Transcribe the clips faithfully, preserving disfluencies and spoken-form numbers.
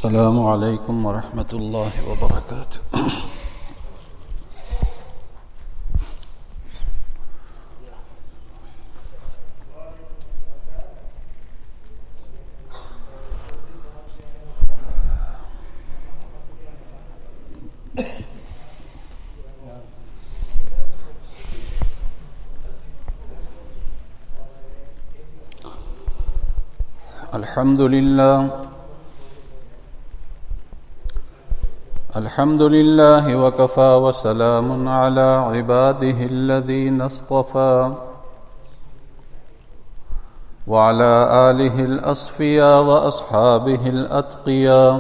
السلام علیکم ورحمۃ اللہ وبرکاتہ۔ الحمد للہ الحمد للہ وکفى وسلام علی عباده الذین اصطفى وعلى آلہ الاصفیاء واصحابہ الاتقیاء،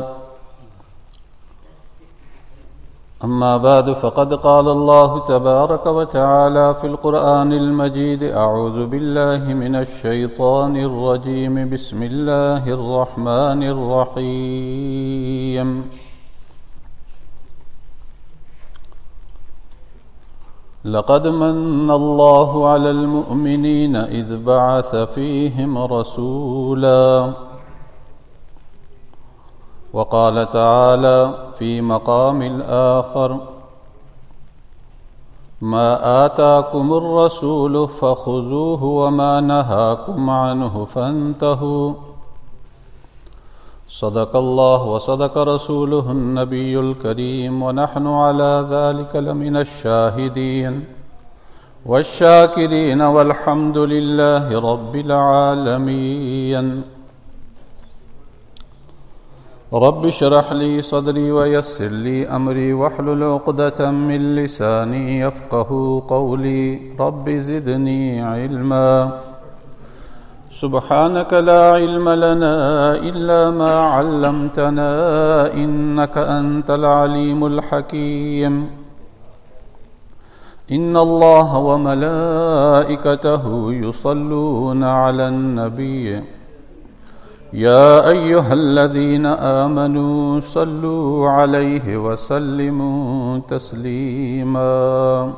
اما بعد فقد قال اللہ تبارک وتعالی فی القرآن المجید: اعوذ باللہ من الشیطان الرجیم، بسم اللہ الرحمن الرحیم۔ لقد من اللہ علی المؤمنین اذ بعث فیہم رسولا، وقال تعالی فی مقام آخر: ما آتاکم الرسول فخذوه وما نهاکم عنه فانتهوا، صدق اللہ وصدق رسولہ النبی الکریم، ونحن على ذلك لمن الشاہدین والشاکرین والحمد للہ رب العالمین۔ رب اشرح لي صدري ويسر لي أمري واحلل عقدة من لساني يفقهوا قولي، رب زدني علما، سبحانك لا علم لنا إلا ما علمتنا إنك أنت العليم الحكيم۔ إن الله وملائكته يصلون على النبي، يا أيها الذين آمنوا صلوا عليه وسلموا تسليما۔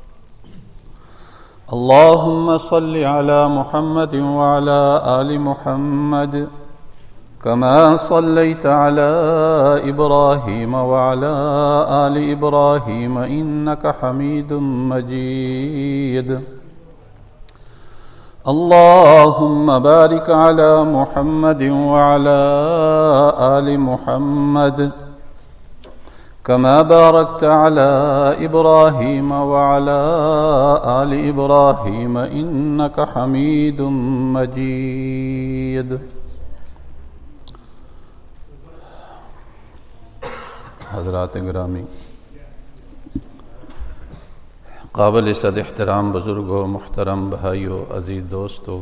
اللهم صل على محمد وعلى آل محمد كما صليت على إبراهيم وعلى آل إبراهيم إنك حميد مجيد۔ اللهم بارك على محمد وعلى آل محمد كما باركت على إبراهيم وعلى آل إبراهيم إنك حميد مجيد۔ حضرات گرامی، قابل صد احترام بزرگوں، محترم بھائیوں، عزیز دوستوں،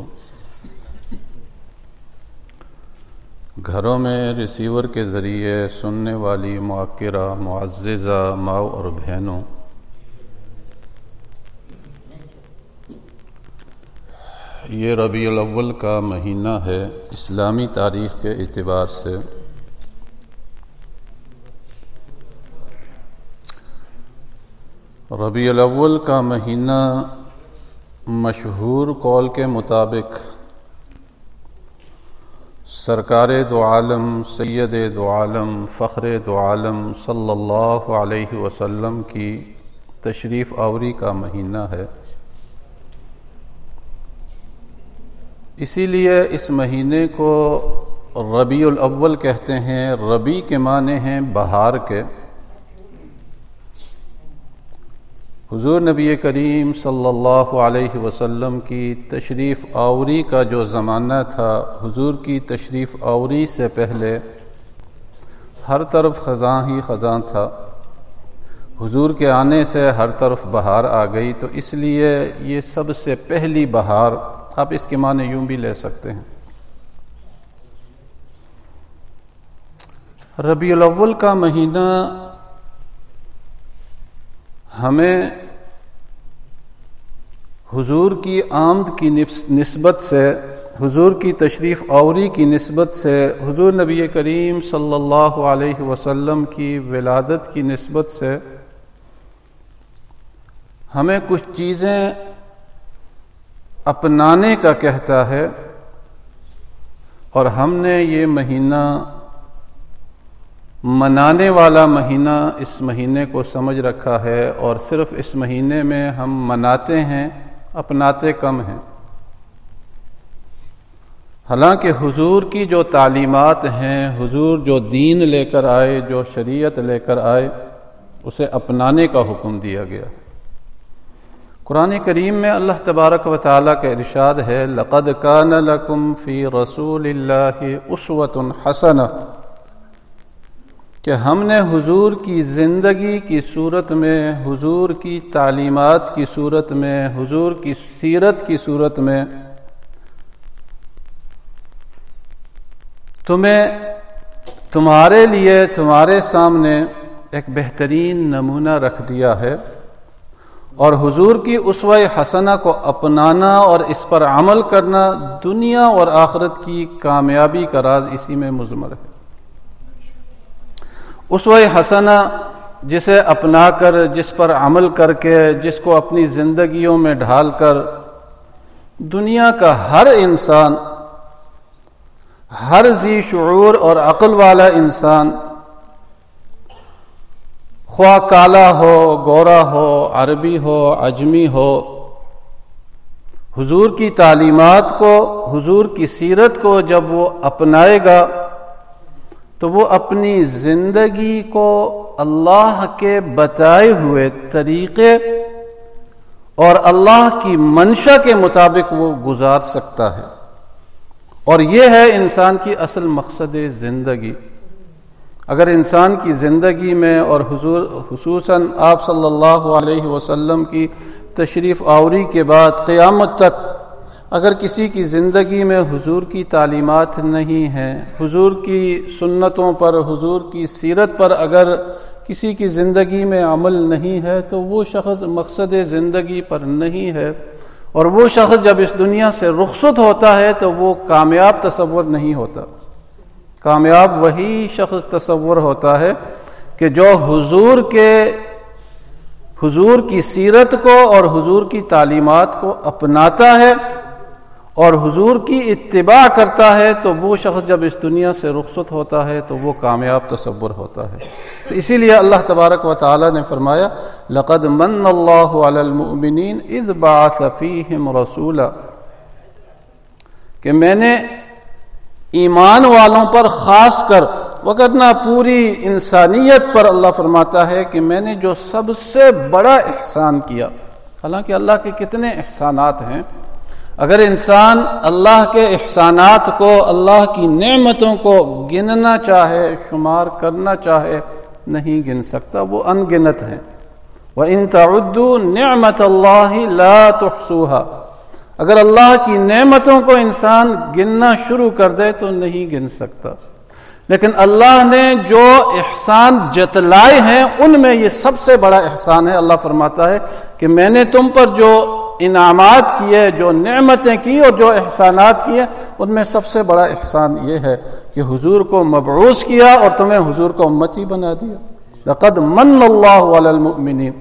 گھروں میں ریسیور کے ذریعے سننے والی معاکرہ معززہ ماؤں اور بہنوں، یہ ربیع الاول کا مہینہ ہے اسلامی تاریخ کے اعتبار سے۔ ربیع الاول کا مہینہ مشہور قول کے مطابق سرکار دو عالم، سید دو عالم، فخر دو عالم صلی اللہ علیہ وسلم کی تشریف آوری کا مہینہ ہے۔ اسی لیے اس مہینے کو ربیع الاول کہتے ہیں۔ ربیع کے معنی ہیں بہار کے۔ حضور نبی کریم صلی اللہ علیہ وسلم کی تشریف آوری کا جو زمانہ تھا، حضور کی تشریف آوری سے پہلے ہر طرف خزاں ہی خزاں تھا۔ حضور کے آنے سے ہر طرف بہار آ گئی، تو اس لیے یہ سب سے پہلی بہار، آپ اس کے معنی یوں بھی لے سکتے ہیں۔ ربیع الاول کا مہینہ ہمیں حضور کی آمد کی نسبت سے، حضور کی تشریف آوری کی نسبت سے، حضور نبی کریم صلی اللہ علیہ وسلم کی ولادت کی نسبت سے ہمیں کچھ چیزیں اپنانے کا کہتا ہے، اور ہم نے یہ مہینہ منانے والا مہینہ اس مہینے کو سمجھ رکھا ہے اور صرف اس مہینے میں ہم مناتے ہیں، اپناتے کم ہیں۔ حالانکہ حضور کی جو تعلیمات ہیں، حضور جو دین لے کر آئے، جو شریعت لے کر آئے، اسے اپنانے کا حکم دیا گیا۔ قرآن کریم میں اللہ تبارک و تعالیٰ کا ارشاد ہے، لَقَدْ كَانَ لَكُمْ فِي رَسُولِ اللَّهِ أُسْوَةٌ حَسَنَةٌ، کہ ہم نے حضور کی زندگی کی صورت میں، حضور کی تعلیمات کی صورت میں، حضور کی سیرت کی صورت میں تمہیں تمہارے لیے تمہارے سامنے ایک بہترین نمونہ رکھ دیا ہے، اور حضور کی اسوہ حسنہ کو اپنانا اور اس پر عمل کرنا دنیا اور آخرت کی کامیابی کا راز اسی میں مضمر ہے۔ اسوہ حسنہ جسے اپنا کر، جس پر عمل کر کے، جس کو اپنی زندگیوں میں ڈھال کر دنیا کا ہر انسان، ہر ذی شعور اور عقل والا انسان، خواہ کالا ہو، گورا ہو، عربی ہو، عجمی ہو، حضور کی تعلیمات کو، حضور کی سیرت کو جب وہ اپنائے گا تو وہ اپنی زندگی کو اللہ کے بتائے ہوئے طریقے اور اللہ کی منشا کے مطابق وہ گزار سکتا ہے۔ اور یہ ہے انسان کی اصل مقصد زندگی۔ اگر انسان کی زندگی میں اور حضور خصوصاً آپ صلی اللہ علیہ وسلم کی تشریف آوری کے بعد قیامت تک اگر کسی کی زندگی میں حضور کی تعلیمات نہیں ہیں، حضور کی سنتوں پر، حضور کی سیرت پر اگر کسی کی زندگی میں عمل نہیں ہے تو وہ شخص مقصد زندگی پر نہیں ہے، اور وہ شخص جب اس دنیا سے رخصت ہوتا ہے تو وہ کامیاب تصور نہیں ہوتا۔ کامیاب وہی شخص تصور ہوتا ہے کہ جو حضور کے حضور کی سیرت کو اور حضور کی تعلیمات کو اپناتا ہے اور حضور کی اتباع کرتا ہے، تو وہ شخص جب اس دنیا سے رخصت ہوتا ہے تو وہ کامیاب تصور ہوتا ہے۔ تو اسی لیے اللہ تبارک و تعالی نے فرمایا، لَقَدْ مَنَّ اللَّهُ عَلَى الْمُؤْمِنِينَ إِذْ بَعَثَ فِيهِمْ رَسُولًا، کہ میں نے ایمان والوں پر خاص کر، وگرنہ پوری انسانیت پر اللہ فرماتا ہے کہ میں نے جو سب سے بڑا احسان کیا۔ حالانکہ اللہ کے کتنے احسانات ہیں، اگر انسان اللہ کے احسانات کو، اللہ کی نعمتوں کو گننا چاہے، شمار کرنا چاہے، نہیں گن سکتا، وہ ان گنت ہیں۔ وَإِن تَعُدُّوا نِعْمَةَ اللَّهِ لَا تُحْصُوهَا، اگر اللہ کی نعمتوں کو انسان گننا شروع کر دے تو نہیں گن سکتا۔ لیکن اللہ نے جو احسان جتلائے ہیں ان میں یہ سب سے بڑا احسان ہے۔ اللہ فرماتا ہے کہ میں نے تم پر جو انعامات کیے، جو نعمتیں کی اور جو احسانات کیے، ان میں سب سے بڑا احسان یہ ہے کہ حضور کو مبعوث کیا اور تمہیں حضور کا امتی بنا دیا۔ لقد من اللہ علی المؤمنین۔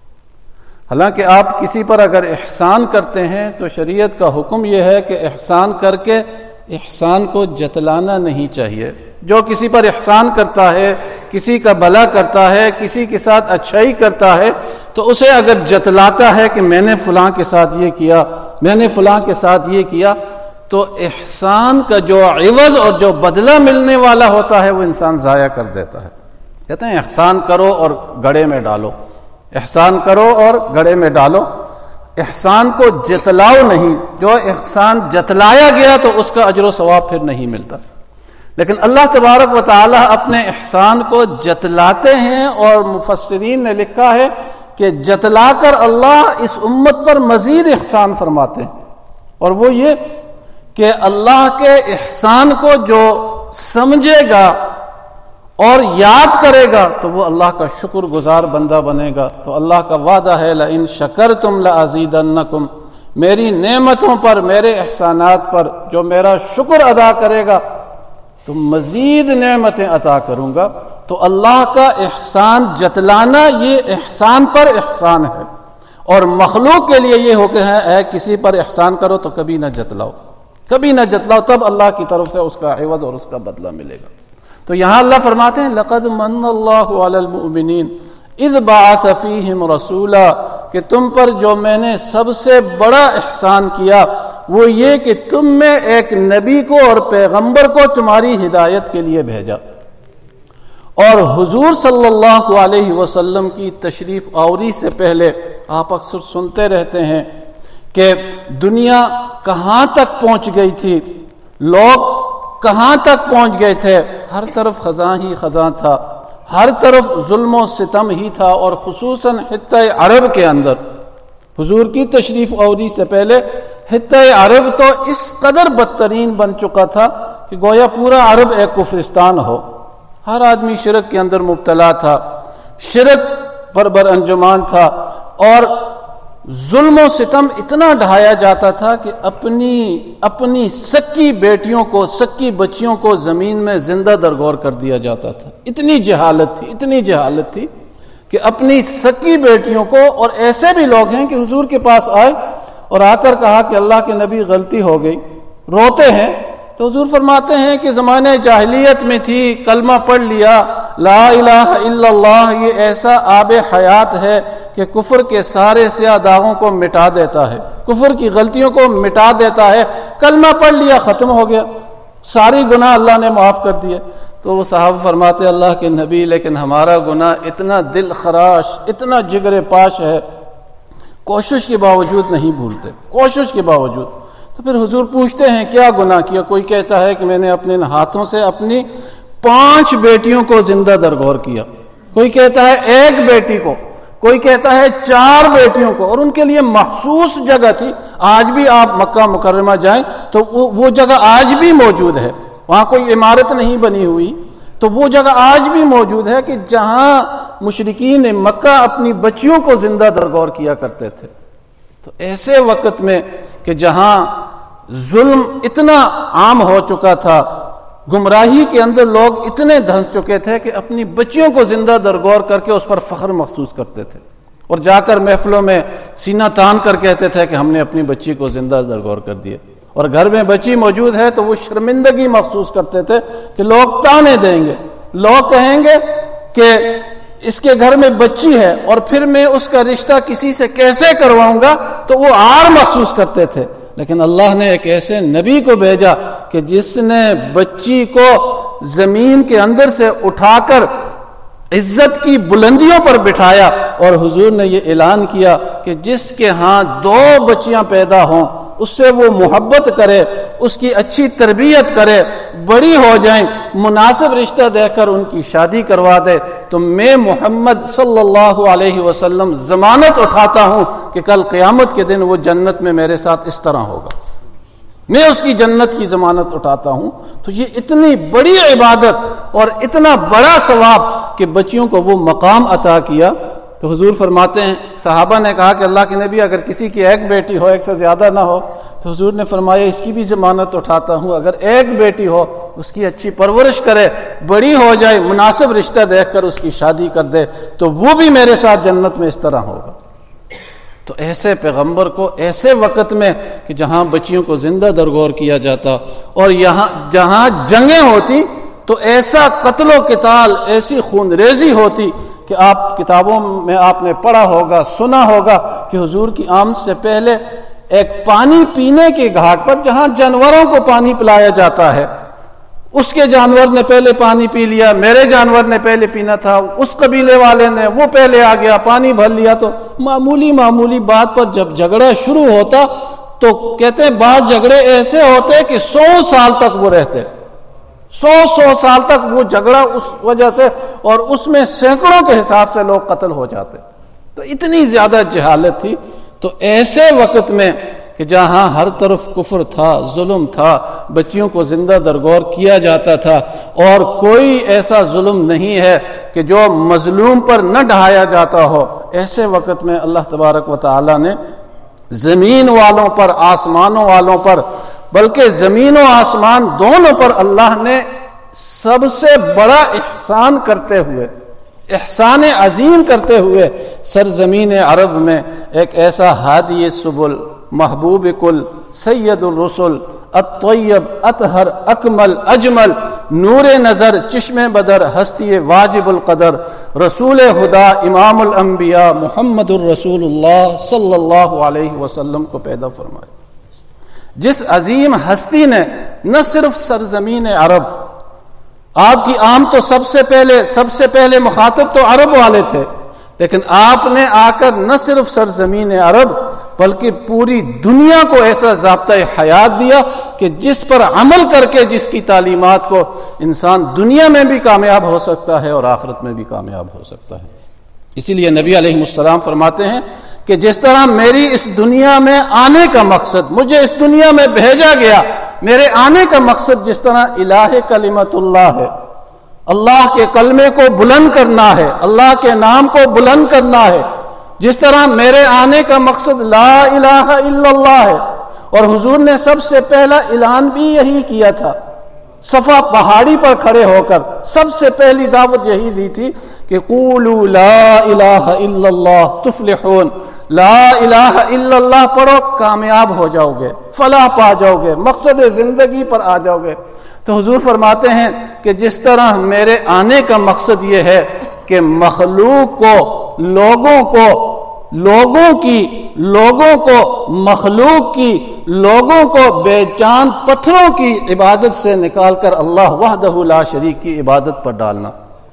حالانکہ آپ کسی پر اگر احسان کرتے ہیں تو شریعت کا حکم یہ ہے کہ احسان کر کے احسان کو جتلانا نہیں چاہیے۔ جو کسی پر احسان کرتا ہے، کسی کا بھلا کرتا ہے، کسی کے ساتھ اچھائی کرتا ہے، تو اسے اگر جتلاتا ہے کہ میں نے فلاں کے ساتھ یہ کیا، میں نے فلاں کے ساتھ یہ کیا، تو احسان کا جو عوض اور جو بدلہ ملنے والا ہوتا ہے وہ انسان ضائع کر دیتا ہے۔ کہتے ہیں احسان کرو اور گڑھے میں ڈالو، احسان کرو اور گڑھے میں ڈالو، احسان کو جتلاؤ نہیں۔ جو احسان جتلایا گیا تو اس کا اجر و ثواب پھر نہیں ملتا۔ لیکن اللہ تبارک و تعالی اپنے احسان کو جتلاتے ہیں، اور مفسرین نے لکھا ہے کہ جتلا کر اللہ اس امت پر مزید احسان فرماتے ہیں، اور وہ یہ کہ اللہ کے احسان کو جو سمجھے گا اور یاد کرے گا تو وہ اللہ کا شکر گزار بندہ بنے گا۔ تو اللہ کا وعدہ ہے لئن شکرتم لازیدنکم، میری نعمتوں پر، میرے احسانات پر جو میرا شکر ادا کرے گا تو مزید نعمتیں عطا کروں گا۔ تو اللہ کا احسان جتلانا یہ احسان پر احسان ہے، اور مخلوق کے لیے یہ ہو کہ ہے کسی پر احسان کرو تو کبھی نہ جتلاؤ، کبھی نہ جتلاؤ، تب اللہ کی طرف سے اس کا عوض اور اس کا بدلہ ملے گا۔ تو یہاں اللہ فرماتے ہیں لقد من اللہ علی المؤمنین اذ بعث فیہم رسولا، کہ تم پر جو میں نے سب سے بڑا احسان کیا وہ یہ کہ تم میں ایک نبی کو اور پیغمبر کو تمہاری ہدایت کے لیے بھیجا۔ اور حضور صلی اللہ علیہ وسلم کی تشریف آوری سے پہلے آپ اکثر سنتے رہتے ہیں کہ دنیا کہاں تک پہنچ گئی تھی، لوگ کہاں تک پہنچ گئے تھے، ہر طرف خزاں ہی خزاں تھا، ہر طرف ظلم و ستم ہی تھا، اور خصوصاً خطہ عرب کے اندر حضور کی تشریف آوری سے پہلے خطہ عرب تو اس قدر بدترین بن چکا تھا کہ گویا پورا عرب ایک کفرستان ہو، ہر آدمی شرک کے اندر مبتلا تھا، شرک پر بر انجمان تھا، اور ظلم و ستم اتنا ڈھایا جاتا تھا کہ اپنی اپنی سکی بیٹیوں کو، سکی بچیوں کو زمین میں زندہ درگور کر دیا جاتا تھا۔ اتنی جہالت تھی، اتنی جہالت تھی کہ اپنی سکی بیٹیوں کو، اور ایسے بھی لوگ ہیں کہ حضور کے پاس آئے اور آ کر کہا کہ اللہ کے نبی غلطی ہو گئی، روتے ہیں، تو حضور فرماتے ہیں کہ زمانے جاہلیت میں تھی، کلمہ پڑھ لیا، لا الہ الا اللہ، یہ ایسا آب حیات ہے کہ کفر کے سارے سیاہ داغوں کو مٹا دیتا ہے، کفر کی غلطیوں کو مٹا دیتا ہے، کلمہ پڑھ لیا ختم ہو گیا، ساری گناہ اللہ نے معاف کر دیے۔ تو وہ صحابہ فرماتے اللہ کے نبی لیکن ہمارا گناہ اتنا دل خراش، اتنا جگر پاش ہے، کوشش کے باوجود نہیں بھولتے، کوشش کے باوجود۔ تو پھر حضور پوچھتے ہیں کیا گناہ کیا؟ کوئی کہتا ہے کہ میں نے اپنے ہاتھوں سے اپنی پانچ بیٹیوں کو زندہ درگور کیا، کوئی کہتا ہے ایک بیٹی کو، کوئی کہتا ہے چار بیٹیوں کو، اور ان کے لیے مخصوص جگہ تھی۔ آج بھی آپ مکہ مکرمہ جائیں تو وہ جگہ آج بھی موجود ہے، وہاں کوئی عمارت نہیں بنی ہوئی، تو وہ جگہ آج بھی موجود ہے کہ جہاں مشرکین مکہ اپنی بچیوں کو زندہ درگور کیا کرتے تھے۔ تو ایسے وقت میں کہ جہاں ظلم اتنا عام ہو چکا تھا، گمراہی کے اندر لوگ اتنے دھنس چکے تھے کہ اپنی بچیوں کو زندہ درگور کر کے اس پر فخر محسوس کرتے تھے، اور جا کر محفلوں میں سینہ تان کر کہتے تھے کہ ہم نے اپنی بچی کو زندہ درگور کر دیا، اور گھر میں بچی موجود ہے تو وہ شرمندگی محسوس کرتے تھے کہ لوگ تانے دیں گے، لوگ کہیں گے کہ اس کے گھر میں بچی ہے اور پھر میں اس کا رشتہ کسی سے کیسے کرواؤں گا، تو وہ عار محسوس کرتے تھے۔ لیکن اللہ نے ایک ایسے نبی کو بھیجا کہ جس نے بچی کو زمین کے اندر سے اٹھا کر عزت کی بلندیوں پر بٹھایا، اور حضور نے یہ اعلان کیا کہ جس کے ہاں دو بچیاں پیدا ہوں اس سے وہ محبت کرے، اس کی اچھی تربیت کرے، بڑی ہو جائیں، مناسب رشتہ دے کر ان کی شادی کروا دے، تو میں محمد صلی اللہ علیہ وسلم ضمانت اٹھاتا ہوں کہ کل قیامت کے دن وہ جنت میں میرے ساتھ اس طرح ہوگا، میں اس کی جنت کی ضمانت اٹھاتا ہوں۔ تو یہ اتنی بڑی عبادت اور اتنا بڑا ثواب کہ بچیوں کو وہ مقام عطا کیا۔ تو حضور فرماتے ہیں، صحابہ نے کہا کہ اللہ کے نبی اگر کسی کی ایک بیٹی ہو، ایک سے زیادہ نہ ہو، تو حضور نے فرمایا اس کی بھی ضمانت اٹھاتا ہوں، اگر ایک بیٹی ہو اس کی اچھی پرورش کرے، بڑی ہو جائے، مناسب رشتہ دیکھ کر اس کی شادی کر دے، تو وہ بھی میرے ساتھ جنت میں اس طرح ہوگا۔ تو ایسے پیغمبر کو ایسے وقت میں کہ جہاں بچیوں کو زندہ درگور کیا جاتا، اور یہاں جہاں جنگیں ہوتی تو ایسا قتل و قتال، ایسی خون ریزی ہوتی کہ آپ کتابوں میں آپ نے پڑھا ہوگا، سنا ہوگا کہ حضور کی آمد سے پہلے ایک پانی پینے کے گھاٹ پر جہاں جانوروں کو پانی پلایا جاتا ہے، اس کے جانور نے پہلے پانی پی لیا، میرے جانور نے پہلے پینا تھا، اس قبیلے والے نے، وہ پہلے آ گیا، پانی بھر لیا۔ تو معمولی معمولی بات پر جب جھگڑا شروع ہوتا تو کہتے ہیں بعض جھگڑے ایسے ہوتے کہ سو سال تک وہ رہتے، سو سو سال تک وہ جھگڑا اس وجہ سے، اور اس میں سینکڑوں کے حساب سے لوگ قتل ہو جاتے۔ تو اتنی زیادہ جہالت تھی۔ تو ایسے وقت میں کہ جہاں ہر طرف کفر تھا، ظلم تھا، بچیوں کو زندہ درگور کیا جاتا تھا، اور کوئی ایسا ظلم نہیں ہے کہ جو مظلوم پر نہ ڈھایا جاتا ہو، ایسے وقت میں اللہ تبارک و تعالی نے زمین والوں پر، آسمانوں والوں پر، بلکہ زمین و آسمان دونوں پر اللہ نے سب سے بڑا احسان کرتے ہوئے، احسان عظیم کرتے ہوئے سرزمین عرب میں ایک ایسا ہادی سبل، محبوب کل، سید الرسل، الطیب، اطہر، اکمل، اجمل، نور نظر چشم بدر ہستی واجب القدر رسول خدا امام الانبیاء محمد الرسول اللہ صلی اللہ علیہ وسلم کو پیدا فرمایا، جس عظیم ہستی نے نہ صرف سرزمین عرب، آپ کی عام تو سب سے پہلے سب سے پہلے مخاطب تو عرب والے تھے، لیکن آپ نے آ کر نہ صرف سرزمین عرب بلکہ پوری دنیا کو ایسا ضابطہ حیات دیا کہ جس پر عمل کر کے جس کی تعلیمات کو انسان دنیا میں بھی کامیاب ہو سکتا ہے اور آخرت میں بھی کامیاب ہو سکتا ہے۔ اسی لیے نبی علیہ السلام فرماتے ہیں کہ جس طرح میری اس دنیا میں آنے کا مقصد، مجھے اس دنیا میں بھیجا گیا، میرے آنے کا مقصد جس طرح الہ کلمت اللہ ہے، اللہ کے کلمے کو بلند کرنا ہے، اللہ کے نام کو بلند کرنا ہے، جس طرح میرے آنے کا مقصد لا الہ الا اللہ ہے، اور حضور نے سب سے پہلا اعلان بھی یہی کیا تھا، صفا پہاڑی پر کھڑے ہو کر سب سے پہلی دعوت یہی دی تھی کہ قولوا لا الہ الا اللہ تفلحون، لا الہ الا اللہ پڑھو کامیاب ہو جاؤ گے، فلاح پا جاؤ گے، مقصد زندگی پر آ جاؤ گے۔ تو حضور فرماتے ہیں کہ جس طرح میرے آنے کا مقصد یہ ہے کہ مخلوق کو، لوگوں کو، لوگوں کی لوگوں کو مخلوق کی لوگوں کو بے جان پتھروں کی عبادت سے نکال کر اللہ وحدہ لا شریک کی عبادت پر ڈالنا۔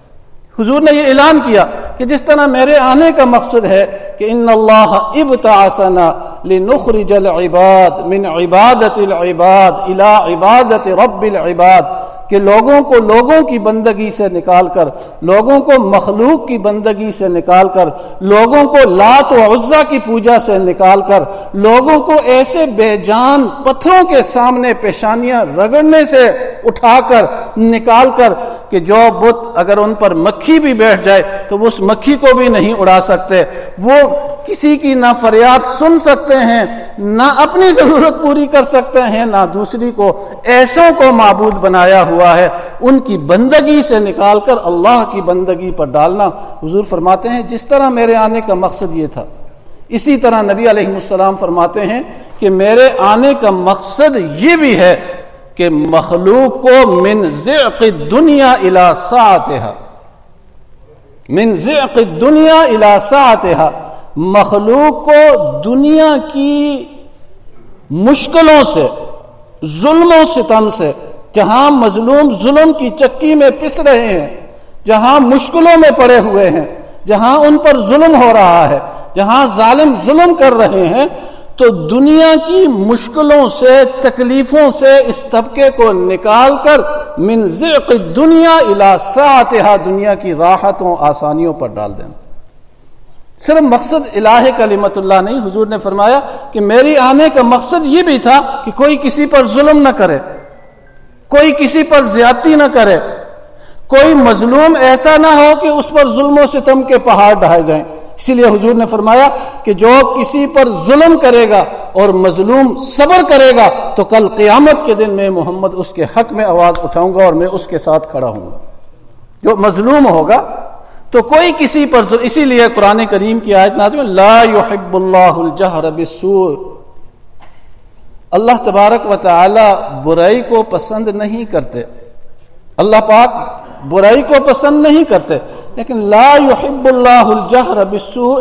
حضور نے یہ اعلان کیا کہ جس طرح میرے آنے کا مقصد ہے کہ ان اللہ ابتعثنا لنخرج العباد من عبادت العباد الى عبادت رب العباد، کہ لوگوں کو لوگوں کی بندگی سے نکال کر، لوگوں کو مخلوق کی بندگی سے نکال کر، لوگوں کو لات و عزا کی پوجا سے نکال کر، لوگوں کو ایسے بے جان پتھروں کے سامنے پیشانیاں رگڑنے سے اٹھا کر نکال کر کہ جو بت اگر ان پر مکھی بھی بیٹھ جائے تو وہ اس مکھی کو بھی نہیں اڑا سکتے، وہ کسی کی نہ فریاد سن سکتے ہیں، نہ اپنی ضرورت پوری کر سکتے ہیں، نہ دوسری کو، ایسوں کو معبود بنایا ہوا ہے، ان کی بندگی سے نکال کر اللہ کی بندگی پر ڈالنا۔ حضور فرماتے ہیں جس طرح میرے آنے کا مقصد یہ تھا، اسی طرح نبی علیہ السلام فرماتے ہیں کہ میرے آنے کا مقصد یہ بھی ہے کہ مخلوق کو من ضعق الدنیا الی ساعتها، من ضعق الدنیا الی ساعتها، مخلوق کو دنیا کی مشکلوں سے، ظلم و ستم سے، جہاں مظلوم ظلم کی چکی میں پس رہے ہیں، جہاں مشکلوں میں پڑے ہوئے ہیں، جہاں ان پر ظلم ہو رہا ہے، جہاں ظالم ظلم کر رہے ہیں، تو دنیا کی مشکلوں سے، تکلیفوں سے اس طبقے کو نکال کر من ضعق الدنیا الی ساعتها، دنیا کی راحتوں آسانیوں پر ڈال دینا۔ صرف مقصد الہ کلمت اللہ نہیں، حضور نے فرمایا کہ میری آنے کا مقصد یہ بھی تھا کہ کوئی کسی پر ظلم نہ کرے، کوئی کسی پر زیادتی نہ کرے، کوئی مظلوم ایسا نہ ہو کہ اس پر ظلم و ستم کے پہاڑ ڈھائے جائیں۔ اسی لیے حضور نے فرمایا کہ جو کسی پر ظلم کرے گا اور مظلوم صبر کرے گا تو کل قیامت کے دن میں محمد اس کے حق میں آواز اٹھاؤں گا اور میں اس کے ساتھ کھڑا ہوں گا۔ جو مظلوم ہوگا تو کوئی کسی پر ظلم، اسی لیے قرآن کریم کی آیت نازل ہے لا يحب اللہ الجہر بالسوء، اللہ تبارک و تعالی برائی کو پسند نہیں کرتے، اللہ پاک برائی کو پسند نہیں کرتے، لیکن لا يحب اللہ الجہر بالسوء،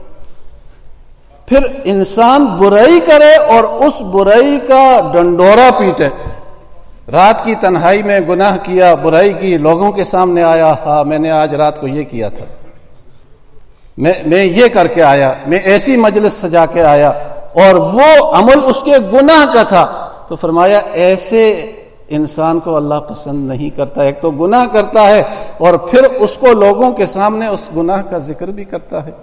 پھر انسان برائی کرے اور اس برائی کا ڈنڈورا پیٹے، رات کی تنہائی میں گناہ کیا، برائی کی، لوگوں کے سامنے آیا، ہاں میں نے آج رات کو یہ کیا تھا، میں میں یہ کر کے آیا، میں ایسی مجلس سجا کے آیا، اور وہ عمل اس کے گناہ کا تھا، تو فرمایا ایسے انسان کو اللہ پسند نہیں کرتا۔ ایک تو گناہ کرتا ہے اور پھر اس کو لوگوں کے سامنے اس گناہ کا ذکر بھی کرتا ہے،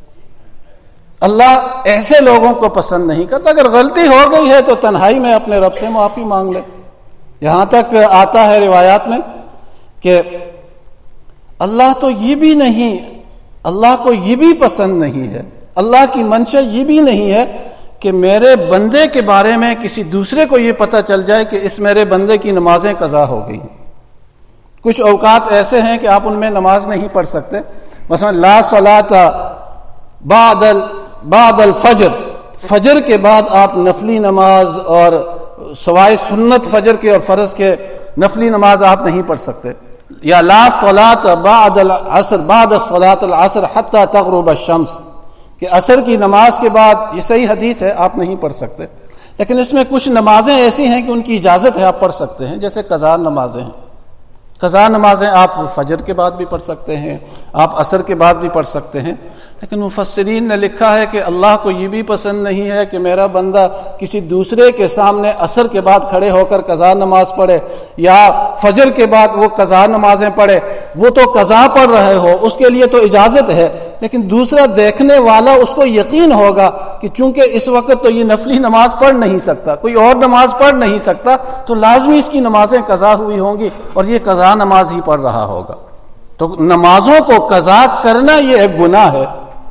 اللہ ایسے لوگوں کو پسند نہیں کرتا۔ اگر غلطی ہو گئی ہے تو تنہائی میں اپنے رب سے معافی مانگ لے۔ یہاں تک آتا ہے روایات میں کہ اللہ تو یہ بھی نہیں، اللہ کو یہ بھی پسند نہیں ہے، اللہ کی منشا یہ بھی نہیں ہے کہ میرے بندے کے بارے میں کسی دوسرے کو یہ پتہ چل جائے کہ اس میرے بندے کی نمازیں قضا ہو گئی ہیں۔ کچھ اوقات ایسے ہیں کہ آپ ان میں نماز نہیں پڑھ سکتے، مثلا لا صلاۃ بعد بعد الفجر، فجر کے بعد آپ نفلی نماز اور سوائے سنت فجر کے اور فرض کے نفلی نماز آپ نہیں پڑھ سکتے، یا لا صلاۃ بعد العصر بعد صلاۃ العصر حتی تغرب الشمس، کہ عصر کی نماز کے بعد، یہ صحیح حدیث ہے، آپ نہیں پڑھ سکتے. لیکن اس میں کچھ نمازیں ایسی ہیں کہ ان کی اجازت ہے، آپ پڑھ سکتے ہیں، جیسے قضا نمازیں ہیں. قضا نمازیں آپ فجر کے بعد بھی پڑھ سکتے ہیں، آپ عصر کے بعد بھی پڑھ سکتے ہیں. لیکن مفسرین نے لکھا ہے کہ اللہ کو یہ بھی پسند نہیں ہے کہ میرا بندہ کسی دوسرے کے سامنے عصر کے بعد کھڑے ہو کر قضا نماز پڑھے یا فجر کے بعد وہ قضا نمازیں پڑھے. وہ تو قضا پڑھ رہے ہو، اس کے لیے تو اجازت ہے، لیکن دوسرا دیکھنے والا اس کو یقین ہوگا کہ چونکہ اس وقت تو یہ نفلی نماز پڑھ نہیں سکتا، کوئی اور نماز پڑھ نہیں سکتا، تو لازمی اس کی نمازیں قضا ہوئی ہوں گی اور یہ قضا نماز ہی پڑھ رہا ہوگا. تو نمازوں کو قضا کرنا یہ ایک گناہ ہے.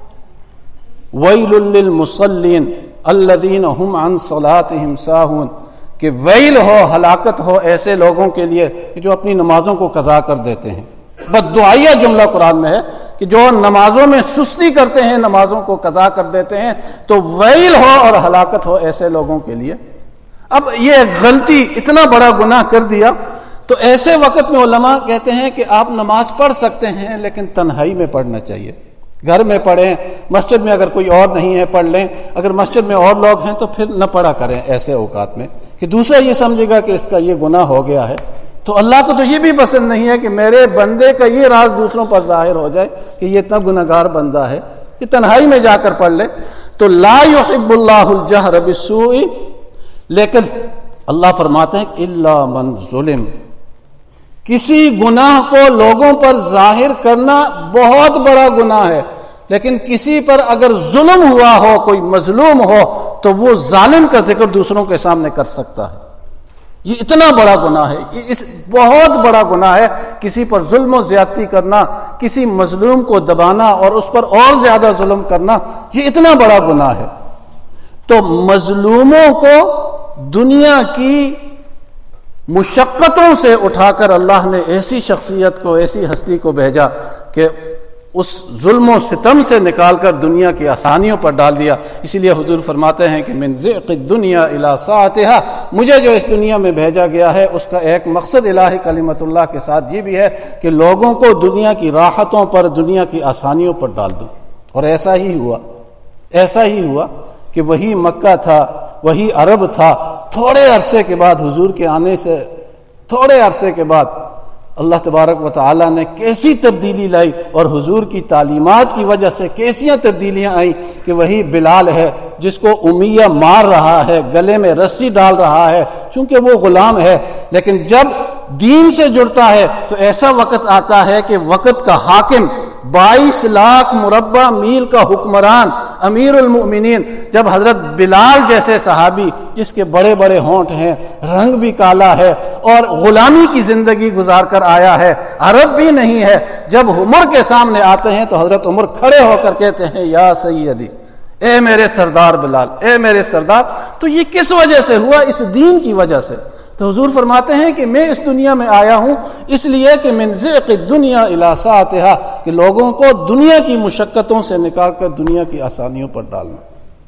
ویل للمصلین الذین هم عن صلاتهم ساہون، کہ ویل ہو، ہلاکت ہو ایسے لوگوں کے لیے کہ جو اپنی نمازوں کو قضا کر دیتے ہیں. بددعائیہ جملہ قرآن میں ہے کہ جو نمازوں میں سستی کرتے ہیں، نمازوں کو قضا کر دیتے ہیں، تو ویل ہو اور ہلاکت ہو ایسے لوگوں کے لیے. اب یہ غلطی، اتنا بڑا گناہ کر دیا، تو ایسے وقت میں علماء کہتے ہیں کہ آپ نماز پڑھ سکتے ہیں لیکن تنہائی میں پڑھنا چاہیے. گھر میں پڑھیں، مسجد میں اگر کوئی اور نہیں ہے پڑھ لیں، اگر مسجد میں اور لوگ ہیں تو پھر نہ پڑھا کریں ایسے اوقات میں کہ دوسرا یہ سمجھے گا کہ اس کا یہ گناہ ہو گیا ہے. تو اللہ کو تو یہ بھی پسند نہیں ہے کہ میرے بندے کا یہ راز دوسروں پر ظاہر ہو جائے کہ یہ اتنا گناہگار بندہ ہے، کہ تنہائی میں جا کر پڑھ لے. تو لا يحب اللہ الجہر بالسوء، لیکن اللہ فرماتے ہیں الا من ظلم، کسی گناہ کو لوگوں پر ظاہر کرنا بہت بڑا گناہ ہے، لیکن کسی پر اگر ظلم ہوا ہو، کوئی مظلوم ہو، تو وہ ظالم کا ذکر دوسروں کے سامنے کر سکتا ہے. یہ اتنا بڑا گناہ ہے، یہ اس بہت بڑا گناہ ہے کسی پر ظلم و زیادتی کرنا، کسی مظلوم کو دبانا اور اس پر اور زیادہ ظلم کرنا، یہ اتنا بڑا گناہ ہے. تو مظلوموں کو دنیا کی مشقتوں سے اٹھا کر اللہ نے ایسی شخصیت کو، ایسی ہستی کو بھیجا کہ اس ظلم و ستم سے نکال کر دنیا کی آسانیوں پر ڈال دیا. اسی لیے حضور فرماتے ہیں کہ من ضیق الدنیا الی ساعتها، مجھے جو اس دنیا میں بھیجا گیا ہے اس کا ایک مقصد الہی کلمت اللہ کے ساتھ یہ بھی ہے کہ لوگوں کو دنیا کی راحتوں پر، دنیا کی آسانیوں پر ڈال دوں. اور ایسا ہی ہوا، ایسا ہی ہوا کہ وہی مکہ تھا، وہی عرب تھا. تھوڑے عرصے کے بعد، حضور کے آنے سے تھوڑے عرصے کے بعد، اللہ تبارک و تعالی نے کیسی تبدیلی لائی اور حضور کی تعلیمات کی وجہ سے کیسیاں تبدیلیاں آئیں کہ وہی بلال ہے جس کو امیہ مار رہا ہے، گلے میں رسی ڈال رہا ہے، چونکہ وہ غلام ہے. لیکن جب دین سے جڑتا ہے تو ایسا وقت آتا ہے کہ وقت کا حاکم، بائیس لاکھ مربع میل کا حکمران، امیر المؤمنین، جب حضرت بلال جیسے صحابی جس کے بڑے بڑے ہونٹ ہیں، رنگ بھی کالا ہے اور غلامی کی زندگی گزار کر آیا ہے، عرب بھی نہیں ہے، جب عمر کے سامنے آتے ہیں تو حضرت عمر کھڑے ہو کر کہتے ہیں یا سیدی، اے میرے سردار بلال، اے میرے سردار. تو یہ کس وجہ سے ہوا؟ اس دین کی وجہ سے. تو حضور فرماتے ہیں کہ میں اس دنیا میں آیا ہوں اس لیے کہ من ضیق الدنیا الی ساعتها، کہ لوگوں کو دنیا کی مشقتوں سے نکال کر دنیا کی آسانیوں پر ڈالنا.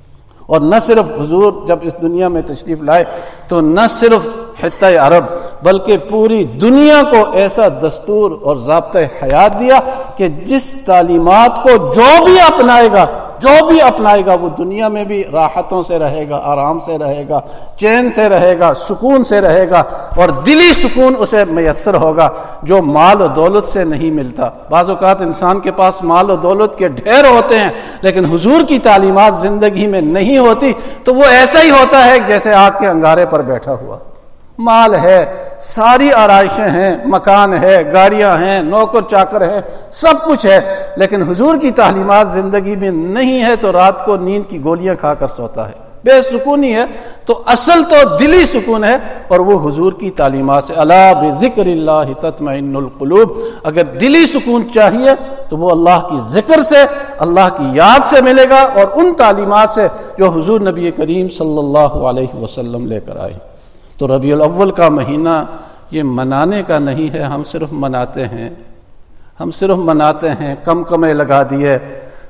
اور نہ صرف حضور جب اس دنیا میں تشریف لائے تو نہ صرف خطہ عرب بلکہ پوری دنیا کو ایسا دستور اور ضابطۂ حیات دیا کہ جس تعلیمات کو جو بھی اپنائے گا، جو بھی اپنائے گا وہ دنیا میں بھی راحتوں سے رہے گا، آرام سے رہے گا، چین سے رہے گا، سکون سے رہے گا، اور دلی سکون اسے میسر ہوگا جو مال و دولت سے نہیں ملتا. بعض اوقات انسان کے پاس مال و دولت کے ڈھیر ہوتے ہیں لیکن حضور کی تعلیمات زندگی میں نہیں ہوتی تو وہ ایسا ہی ہوتا ہے جیسے آگ کے انگارے پر بیٹھا ہوا. مال ہے، ساری آرائشیں ہیں، مکان ہے، گاڑیاں ہیں، نوکر چاکر ہیں، سب کچھ ہے، لیکن حضور کی تعلیمات زندگی میں نہیں ہے تو رات کو نیند کی گولیاں کھا کر سوتا ہے، بے سکونی ہے. تو اصل تو دلی سکون ہے اور وہ حضور کی تعلیمات سے. الا بذکر اللہ تطمئن القلوب، اگر دلی سکون چاہیے تو وہ اللہ کی ذکر سے، اللہ کی یاد سے ملے گا اور ان تعلیمات سے جو حضور نبی کریم صلی اللہ علیہ وسلم لے کر آئے. تو ربیع الاول کا مہینہ یہ منانے کا نہیں ہے، ہم صرف مناتے ہیں، ہم صرف مناتے ہیں، کم کمے لگا دیے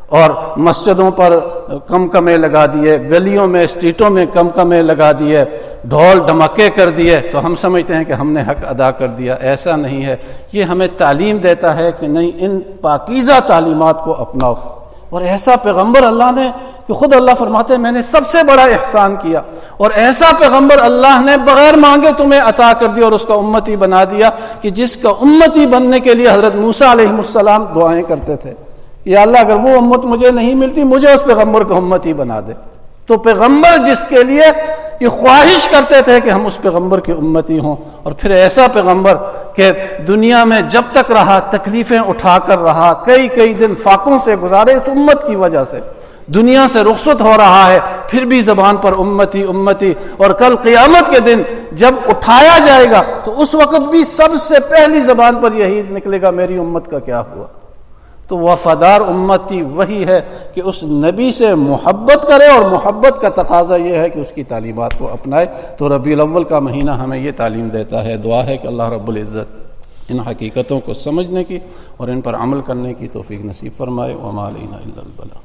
اور مسجدوں پر کم کمے لگا دیے، گلیوں میں اسٹریٹوں میں کم کمے لگا دیے، ڈھول ڈھمکے کر دیے، تو ہم سمجھتے ہیں کہ ہم نے حق ادا کر دیا. ایسا نہیں ہے. یہ ہمیں تعلیم دیتا ہے کہ نہیں، ان پاکیزہ تعلیمات کو اپناؤ. اور ایسا پیغمبر اللہ نے کہ خود اللہ فرماتے ہیں میں نے سب سے بڑا احسان کیا، اور ایسا پیغمبر اللہ نے بغیر مانگے تمہیں عطا کر دیا اور اس کا امتی بنا دیا کہ جس کا امتی بننے کے لیے حضرت موسیٰ علیہ السلام دعائیں کرتے تھے، یا اللہ اگر وہ امت مجھے نہیں ملتی مجھے اس پیغمبر کو امتی بنا دے. تو پیغمبر جس کے لیے یہ خواہش کرتے تھے کہ ہم اس پیغمبر کی امتی ہوں، اور پھر ایسا پیغمبر کہ دنیا میں جب تک رہا تکلیفیں اٹھا کر رہا، کئی کئی دن فاقوں سے گزارے اس امت کی وجہ سے، دنیا سے رخصت ہو رہا ہے پھر بھی زبان پر امتی امتی. اور کل قیامت کے دن جب اٹھایا جائے گا تو اس وقت بھی سب سے پہلی زبان پر یہی نکلے گا میری امت کا کیا ہوا. تو وفادار امتی وہی ہے کہ اس نبی سے محبت کرے، اور محبت کا تقاضا یہ ہے کہ اس کی تعلیمات کو اپنائے. تو ربیع الاول کا مہینہ ہمیں یہ تعلیم دیتا ہے. دعا ہے کہ اللہ رب العزت ان حقیقتوں کو سمجھنے کی اور ان پر عمل کرنے کی توفیق نصیب فرمائے. وما علینا الا البلاغ.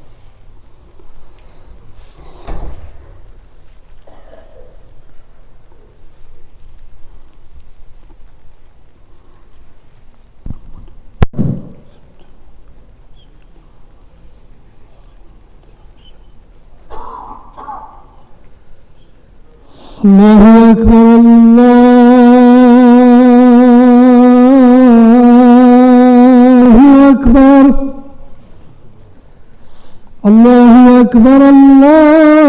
اللہ اکبر اللہ اکبر اللہ اکبر اللہ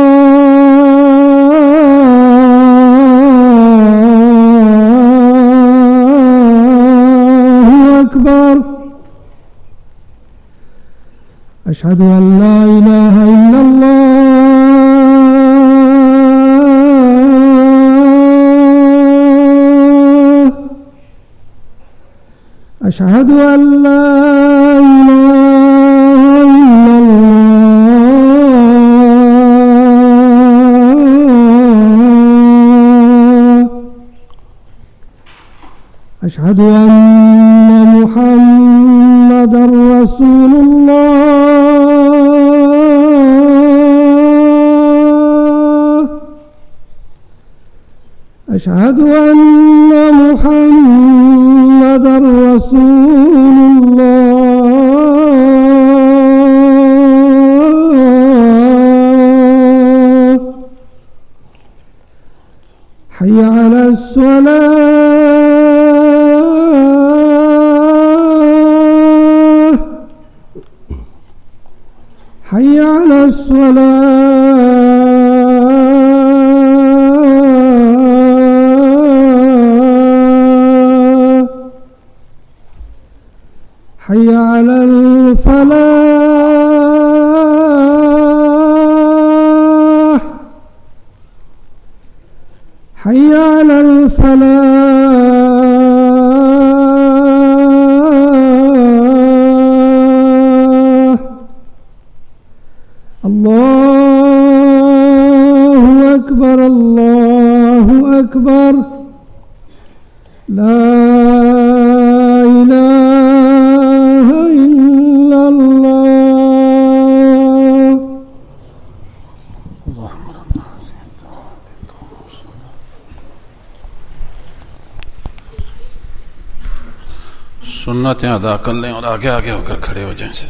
اکبر. اشہد ان لا الہ الا اللہ أشهد أن لا إله إلا الله أشهد أن محمدا رسول الله أشهد أن محمدا رسول الله حي على الصلاة حي على الصلاة حي على الفلاح حي على الفلاح. الله أكبر الله أكبر لا إله إلا الله. سنتیں ادا کر لیں اور آگے آگے ہو کر کھڑے ہو جائیں. سے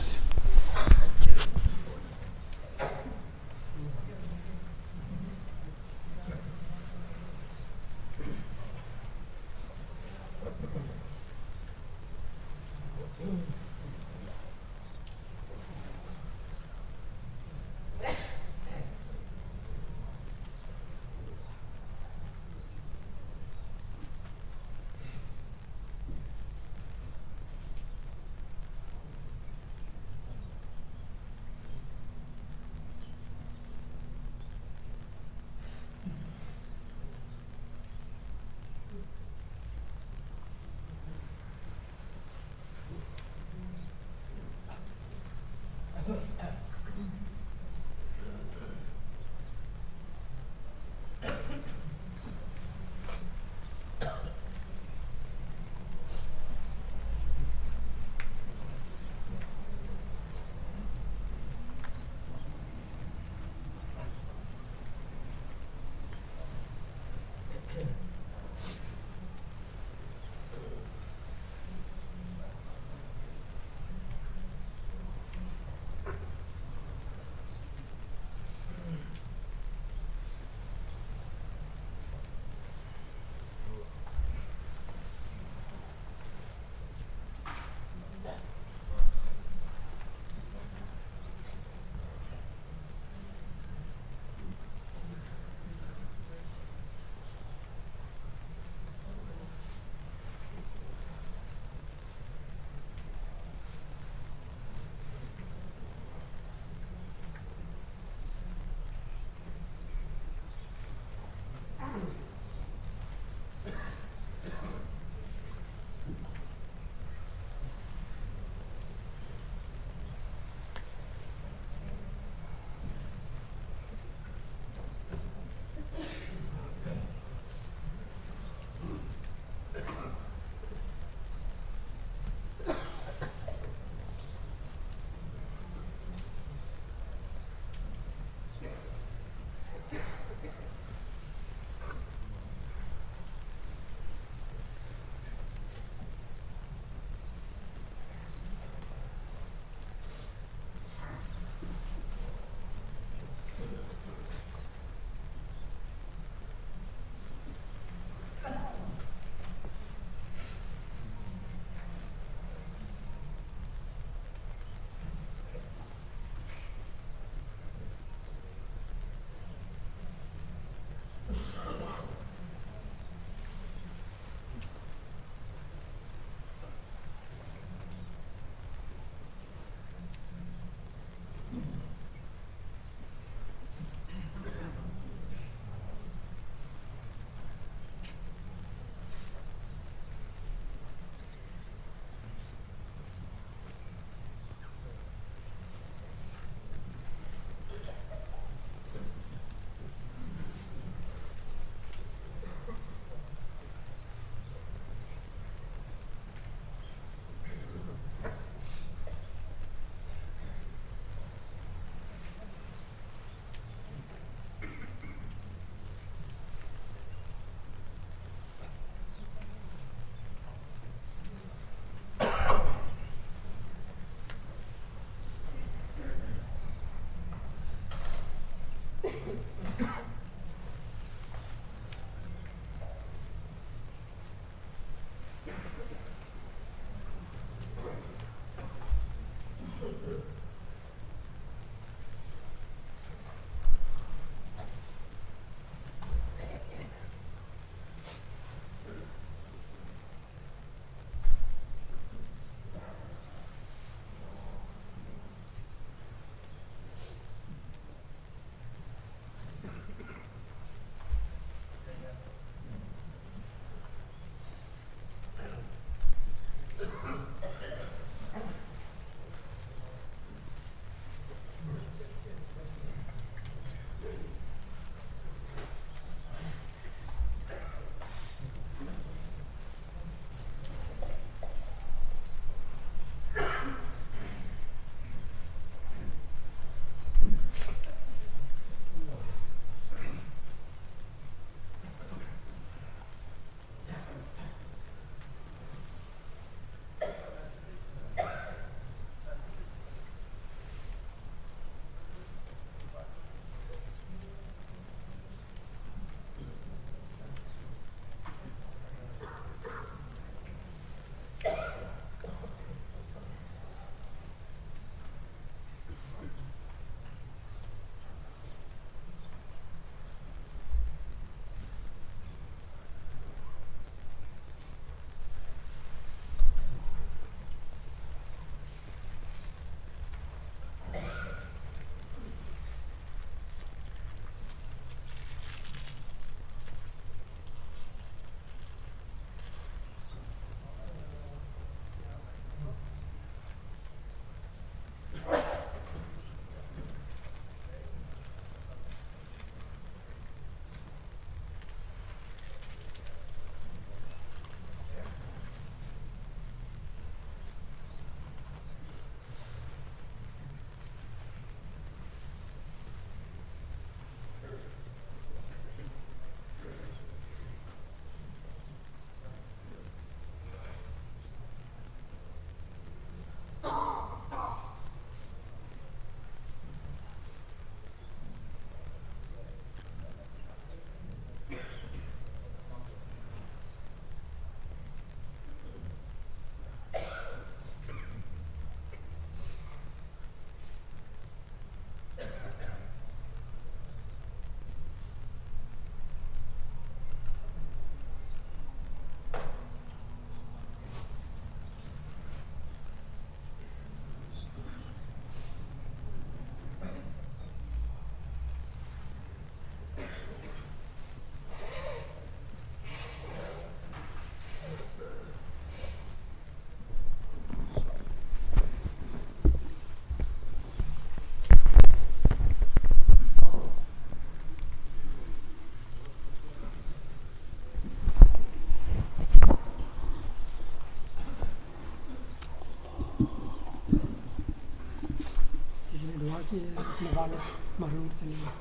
دعا کی ہے اپنے والد محمود کے لیے.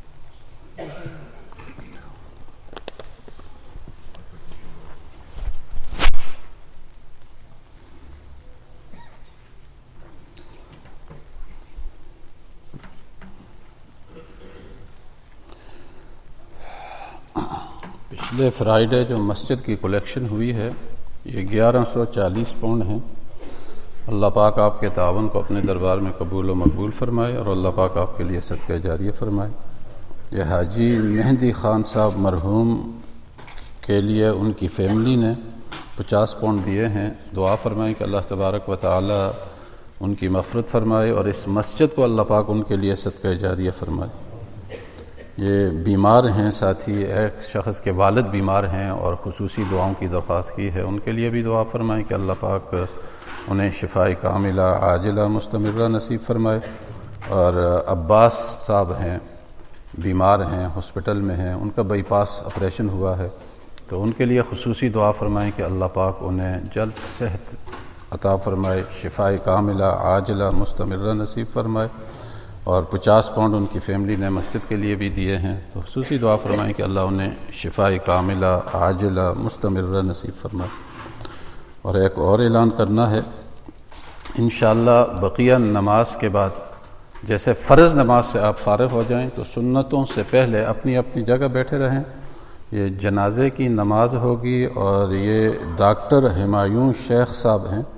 پچھلے فرائیڈے جو مسجد کی کلیکشن ہوئی ہے یہ گیارہ سو چالیس پاؤنڈ ہیں. اللہ پاک آپ کے تعاون کو اپنے دربار میں قبول و مقبول فرمائے اور اللہ پاک آپ کے لیے صدقہ جاریہ فرمائے. یہ حاجی مہندی خان صاحب مرحوم کے لیے ان کی فیملی نے پچاس پاؤنڈ دیے ہیں. دعا فرمائیں کہ اللہ تبارک و تعالی ان کی مغفرت فرمائے اور اس مسجد کو اللہ پاک ان کے لیے صدقہ جاریہ فرمائے. یہ بیمار ہیں ساتھی، ایک شخص کے والد بیمار ہیں اور خصوصی دعاؤں کی درخواست کی ہے. ان کے لیے بھی دعا فرمائیں کہ اللہ پاک انہیں شفاء کاملہ عاجلہ مستمرہ نصیب فرمائے. اور عباس صاحب ہیں، بیمار ہیں، ہاسپٹل میں ہیں، ان کا بائی پاس آپریشن ہوا ہے، تو ان کے لیے خصوصی دعا فرمائیں کہ اللہ پاک انہیں جلد صحت عطا فرمائے، شفاء کاملہ عاجلہ مستمرہ نصیب فرمائے. اور پچاس پاؤنڈ ان کی فیملی نے مسجد کے لیے بھی دیے ہیں، تو خصوصی دعا فرمائیں کہ اللہ انہیں شفاء کاملہ عاجلہ مستمرہ نصیب فرمائے. اور ایک اور اعلان کرنا ہے، انشاءاللہ بقیہ نماز کے بعد جیسے فرض نماز سے آپ فارغ ہو جائیں تو سنتوں سے پہلے اپنی اپنی جگہ بیٹھے رہیں. یہ جنازے کی نماز ہوگی اور یہ ڈاکٹر ہمایوں شیخ صاحب ہیں،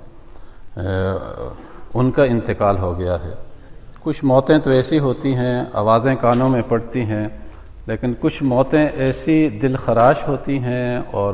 ان کا انتقال ہو گیا ہے. کچھ موتیں تو ایسی ہوتی ہیں آوازیں کانوں میں پڑتی ہیں، لیکن کچھ موتیں ایسی دل خراش ہوتی ہیں اور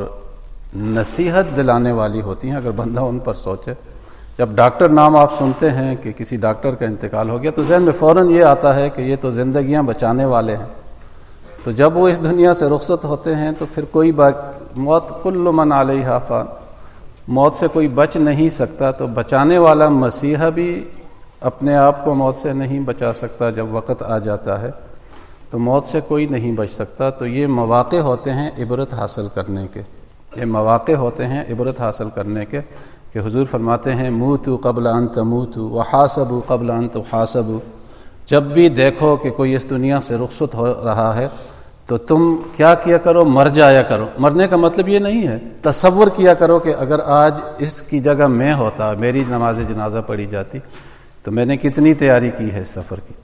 نصیحت دلانے والی ہوتی ہیں اگر بندہ ان پر سوچے. جب ڈاکٹر نام آپ سنتے ہیں کہ کسی ڈاکٹر کا انتقال ہو گیا تو ذہن میں فوراً یہ آتا ہے کہ یہ تو زندگیاں بچانے والے ہیں. تو جب وہ اس دنیا سے رخصت ہوتے ہیں تو پھر کوئی موت کل من علیہا فان، موت سے کوئی بچ نہیں سکتا. تو بچانے والا مسیحا بھی اپنے آپ کو موت سے نہیں بچا سکتا. جب وقت آ جاتا ہے تو موت سے کوئی نہیں بچ سکتا. تو یہ مواقع ہوتے ہیں عبرت حاصل کرنے کے، یہ مواقع ہوتے ہیں عبرت حاصل کرنے کے کہ حضور فرماتے ہیں موتوا قبل ان تموتوا وحاسبوا قبل ان تحاسبوا. جب بھی دیکھو کہ کوئی اس دنیا سے رخصت ہو رہا ہے تو تم کیا کیا کرو؟ مر جایا کرو. مرنے کا مطلب یہ نہیں ہے، تصور کیا کرو کہ اگر آج اس کی جگہ میں ہوتا، میری نماز جنازہ پڑھی جاتی تو میں نے کتنی تیاری کی ہے، اس سفر کی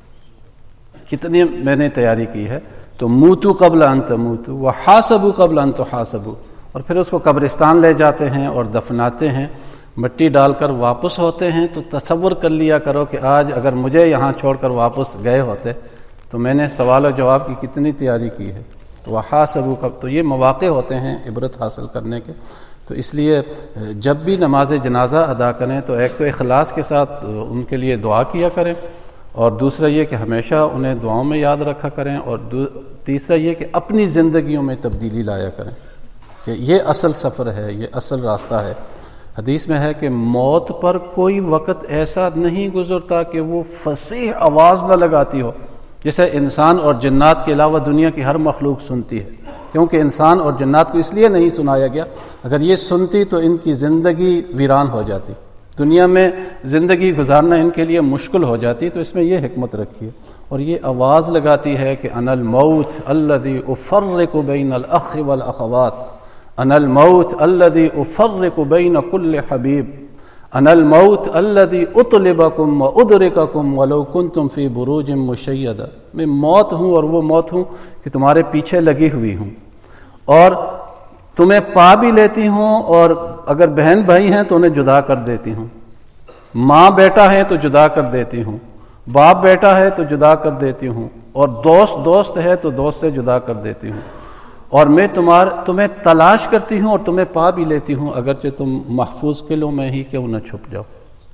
کتنی میں نے تیاری کی ہے. تو موتوا قبل ان تموتوا وحاسبوا قبل ان تحاسبوا. اور پھر اس کو قبرستان لے جاتے ہیں اور دفناتے ہیں، مٹی ڈال کر واپس ہوتے ہیں. تو تصور کر لیا کرو کہ آج اگر مجھے یہاں چھوڑ کر واپس گئے ہوتے تو میں نے سوال و جواب کی کتنی تیاری کی ہے. تو وحاسبوا قبل، تو یہ مواقع ہوتے ہیں عبرت حاصل کرنے کے. تو اس لیے جب بھی نماز جنازہ ادا کریں تو ایک تو اخلاص کے ساتھ ان کے لیے دعا کیا کریں، اور دوسرا یہ کہ ہمیشہ انہیں دعاؤں میں یاد رکھا کریں، اور تیسرا یہ کہ اپنی زندگیوں میں تبدیلی لایا کریں کہ یہ اصل سفر ہے، یہ اصل راستہ ہے. حدیث میں ہے کہ موت پر کوئی وقت ایسا نہیں گزرتا کہ وہ فصیح آواز نہ لگاتی ہو جسے انسان اور جنات کے علاوہ دنیا کی ہر مخلوق سنتی ہے. کیونکہ انسان اور جنات کو اس لیے نہیں سنایا گیا، اگر یہ سنتی تو ان کی زندگی ویران ہو جاتی، دنیا میں زندگی گزارنا ان کے لیے مشکل ہو جاتی. تو اس میں یہ حکمت رکھی ہے، اور یہ آواز لگاتی ہے کہ انا الموت الذی افرق بین الاخ والاخوات، انا الموت الذی افرق بین کل حبیب، انا الموت الذی اطلبکم وادرککم ولو کنتم فی بروج مشیدہ. میں موت ہوں اور وہ موت ہوں کہ تمہارے پیچھے لگی ہوئی ہوں اور تمہیں پا بھی لیتی ہوں، اور اگر بہن بھائی ہیں تو انہیں جدا کر دیتی ہوں، ماں بیٹا ہے تو جدا کر دیتی ہوں، باپ بیٹا ہے تو جدا کر دیتی ہوں، اور دوست دوست ہے تو دوست سے جدا کر دیتی ہوں، اور میں تمہار تمہیں تلاش کرتی ہوں اور تمہیں پا بھی لیتی ہوں اگرچہ تم محفوظ قلعوں میں ہی کیوں نہ چھپ جاؤ.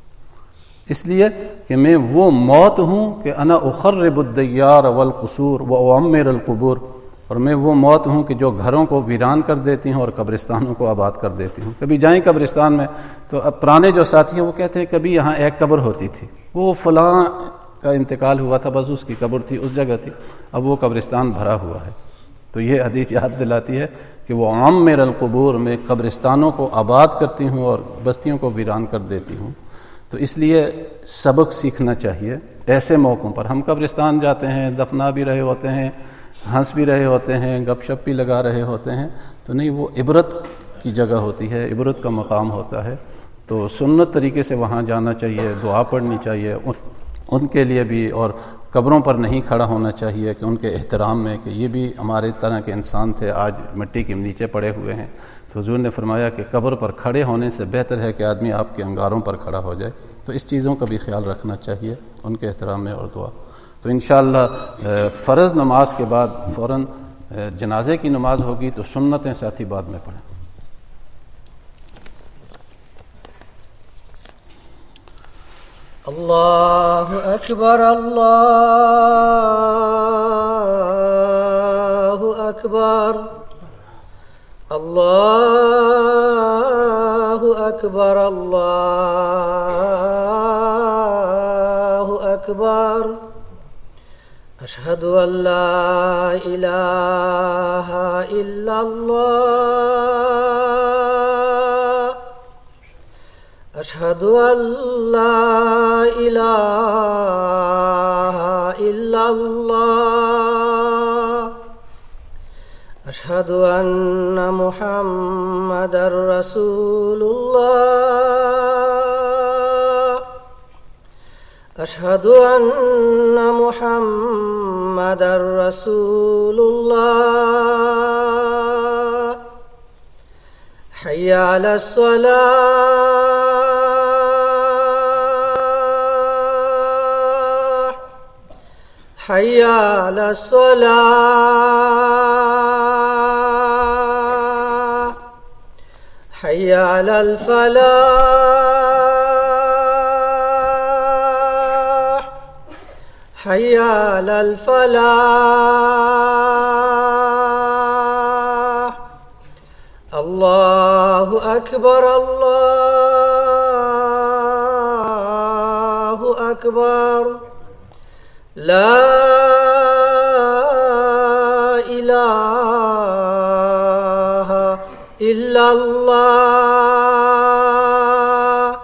اس لیے کہ میں وہ موت ہوں کہ انا اخرب الدیار والقصور واعمر القبور، اور میں وہ موت ہوں کہ جو گھروں کو ویران کر دیتی ہوں اور قبرستانوں کو آباد کر دیتی ہوں. کبھی جائیں قبرستان میں تو اب پرانے جو ساتھی ہیں وہ کہتے ہیں کبھی یہاں ایک قبر ہوتی تھی، وہ فلاں کا انتقال ہوا تھا، بس اس کی قبر تھی، اس جگہ تھی، اب وہ قبرستان بھرا ہوا ہے. تو یہ حدیث یاد دلاتی ہے کہ وہ عامر القبور، میں قبرستانوں کو آباد کرتی ہوں اور بستیوں کو ویران کر دیتی ہوں. تو اس لیے سبق سیکھنا چاہیے، ऐसे मौक़ों पर हम कब्रिस्तान जाते हैं, दफना भी रहे होते हैं, हंस भी रहे होते हैं, गपशप भी लगा रहे होते हैं, तो नहीं, वो इबरत की जगह होती है, इबरत का मकाम होता है। तो सुन्नत तरीके से वहाँ जाना चाहिए, दुआ पढ़नी चाहिए उन, उनके लिए भी, और कब्रों पर नहीं खड़ा होना चाहिए कि उनके एहतराम में कि ये भी हमारे तरह के इंसान थे, आज मिट्टी के नीचे पड़े हुए हैं। तो हुजूर ने फरमाया कि कब्र पर खड़े होने से बेहतर है कि आदमी आपके अंगारों पर खड़ा हो जाए। तो इस चीज़ों का भी ख्याल रखना चाहिए उनके एहतराम में और दुआ। तो इंशाअल्लाह फ़र्ज़ नमाज के बाद फ़ौरन जनाजे की नमाज होगी, तो सुन्नतें साथी बाद में पढ़ें। अल्लाहु अकबर, अल्लाहु अकबर, अल्लाहु अकबर, अल्लाहु अकबर। अशहदु अल्ला इलाहा इल्लल्लाह, अशहदु अल्ला इलाहा इल्लल्लाह, अशहदु अन्ना मुहम्मदर रसूलुल्लाह, अशहदु अन्ना मुहम्मदर रसूलुल्लाह। हय्या अलस सलाह, हय्या अलस सलाह, हय्या अलल फलाह, हय्या अलल फलाह। अल्लाहु अकबर, अल्लाहु अकबर, ला इलाहा इल्लल्लाह।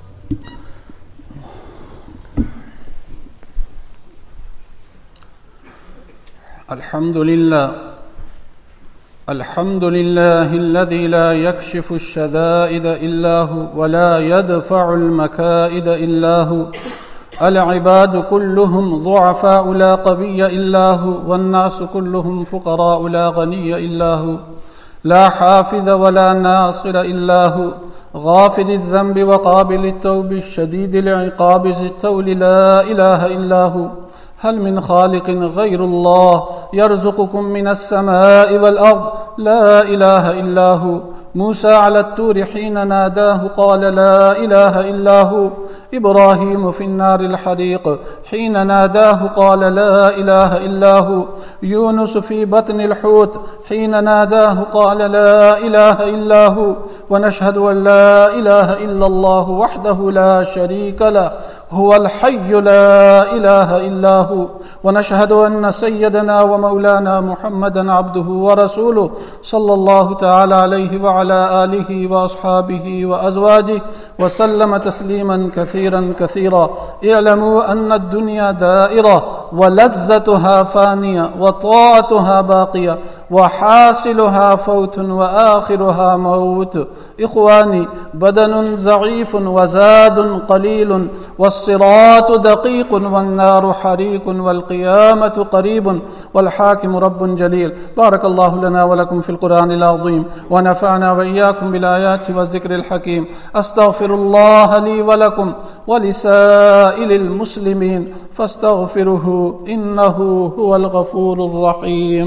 अल्हम्दुलिल्लाह, अल्हम्दुलिल्लाहि अल्लज़ी ला यक्शिफु अश-शदाइद इल्ला हु व ला यदफ़उ अल-मकाइद इल्ला हु। अल-इबादु कुल्लुहुम ज़ुअफ़ाउ ला क़विय्य इल्ला हु वन्नासु कुल्लुहुम फ़ुक़राउ ला ग़निय्य इल्ला हु। ला हाफ़िज़ व ला नासिर इल्ला हु। ग़ाफ़िरिज़-ज़ंबि व क़ाबिलित-तौबि शदीदिल-इक़ाबि ज़ित-तौलि ला इलाहा इल्ला हु। हल मिन ख़ालिक़िन ग़ैरुल्लाह यर्ज़ुक़ुकुम मिनस-समाइ वल-अर्ज़ ला इलाहा इल्ला हु। मूसा अला-त्तूरि हीन नादाहु क़ाल ला इलाहा इल्ला हु। इब्राहीम फ़िन-नारिल हरीक़ हीन नादाहु क़ाल ला इलाहा इल्ला हु। यूनुस फ़ी बत्निल हूत हीन नादाहु क़ाल ला इलाहा इल्ला हु। व नशहदु अन ला इलाहा इल्लल्लाहु वहदहु ला शरीक लहु हुवल हय्यु ला इलाहा इल्ला हु। व नशहदु अन्न सय्यदना व मौलाना मुहम्मदन अब्दुहु व रसूलुहु सल्लल्लाहु तआला अलैहि व अला आलिहि व अस्हाबिहि व अज़वाजिहि व सल्लम तस्लीमन कसीरन कसीरा। इअलमू अन्न अद-दुनिया दाइरा व लज़्ज़तुहा फानिया व ताअतुहा बाक़िया व हासिलुहा फौतुन व आखिरुहा मौत। इख़्वानी, बदनुन ज़ईफ़ुन व ज़ादुन क़लीलुन वस्सिरातु दक़ीक़ुन वन्नारु हरीक़ुन वल्क़ियामतु क़रीबुन वल्हाकिमु रब्बुन जलील। बारकल्लाहु लना व लकुम फ़िल क़ुरआनिल अज़ीम व नफ़अना व इय्याकुम बिल आयाति व ज़िक्रिल हकीम। अस्तग़फ़िरुल्लाह ली व लकुम व लिसाइलिल मुस्लिमीन फ़ास्तग़फ़िरुहु इन्नहु हुवल गफ़ूरुर रहीम।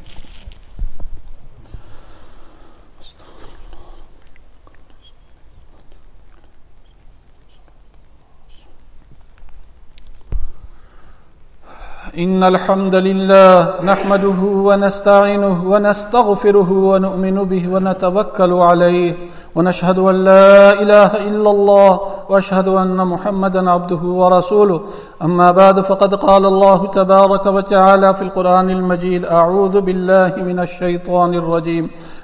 इन्नल हम्दलिल्लाह नहमदुहु व नस्तईनुहु व नस्तगफिरुहु व नु'मिनु बिहि व नतवक्कलु अलैहि व नशहदु अन ला इलाहा इल्लल्लाह व अशहदु अन्न मुहम्मदन अब्दुहु व रसूलुहु। अम्मा बाद फ़क़द क़ाल अल्लाहु तबारक व तआला फ़िल क़ुरआनिल मजीद। अऊज़ु बिल्लाहि मिनश शैतानिर रजीम।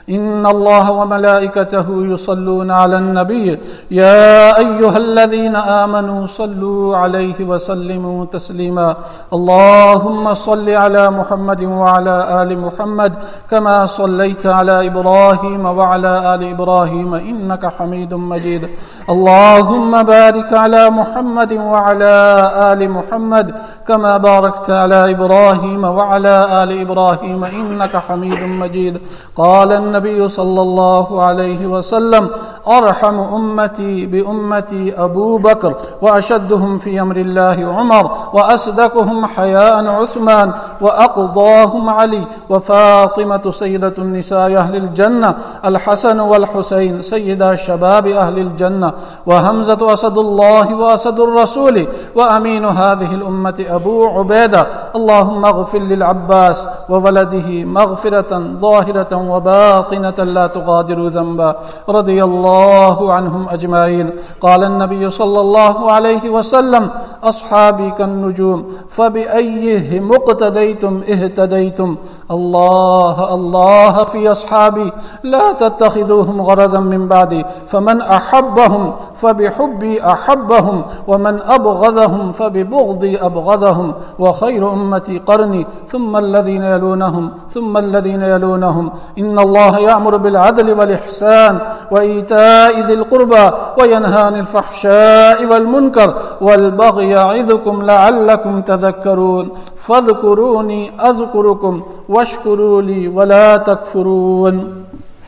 إن الله وملائكته يصلون على النبي يا أيها الذين آمنوا صلوا عليه وسلموا تسليما اللهم صل على محمد وعلى آل محمد كما صليت على إبراهيم وعلى آل إبراهيم إنك حميد مجيد اللهم بارك على محمد وعلى آل محمد كما باركت على إبراهيم وعلى آل إبراهيم إنك حميد مجيد قال النبي صلى الله عليه وسلم أرحم أمتي بأمتي أبو بكر وأشدهم في أمر الله عمر وأصدقهم حياء عثمان وأقضاهم علي وفاطمة سيدة النساء أهل الجنة الحسن والحسين سيدا شباب أهل الجنة وهمزة أسد الله وأسد الرسول وأمين هذه الأمة أبو عبيدة اللهم اغفر للعباس وولده مغفرة ظاهرة وباطنة لا تغادر ذنبا رضي الله عنهم أجمعين قال النبي صلى الله عليه وسلم أصحابي كالنجوم فبأيهم اقتديتم اهتديتم الله الله في أصحابي لا تتخذوهم غرضا من بعدي فمن أحبهم فبحبي أحبهم ومن أبغضهم فببغضي أبغضهم وخير أمتي قرني ثم الذين يلونهم ثم الذين يلونهم إن الله يأمر بالعدل والإحسان وإيتاء ذي القربى وينهى عن الفحشاء والمنكر والبغي يعظكم لعلكم تذكرون فاذكروني أذكركم واشكروا لي ولا تكفرون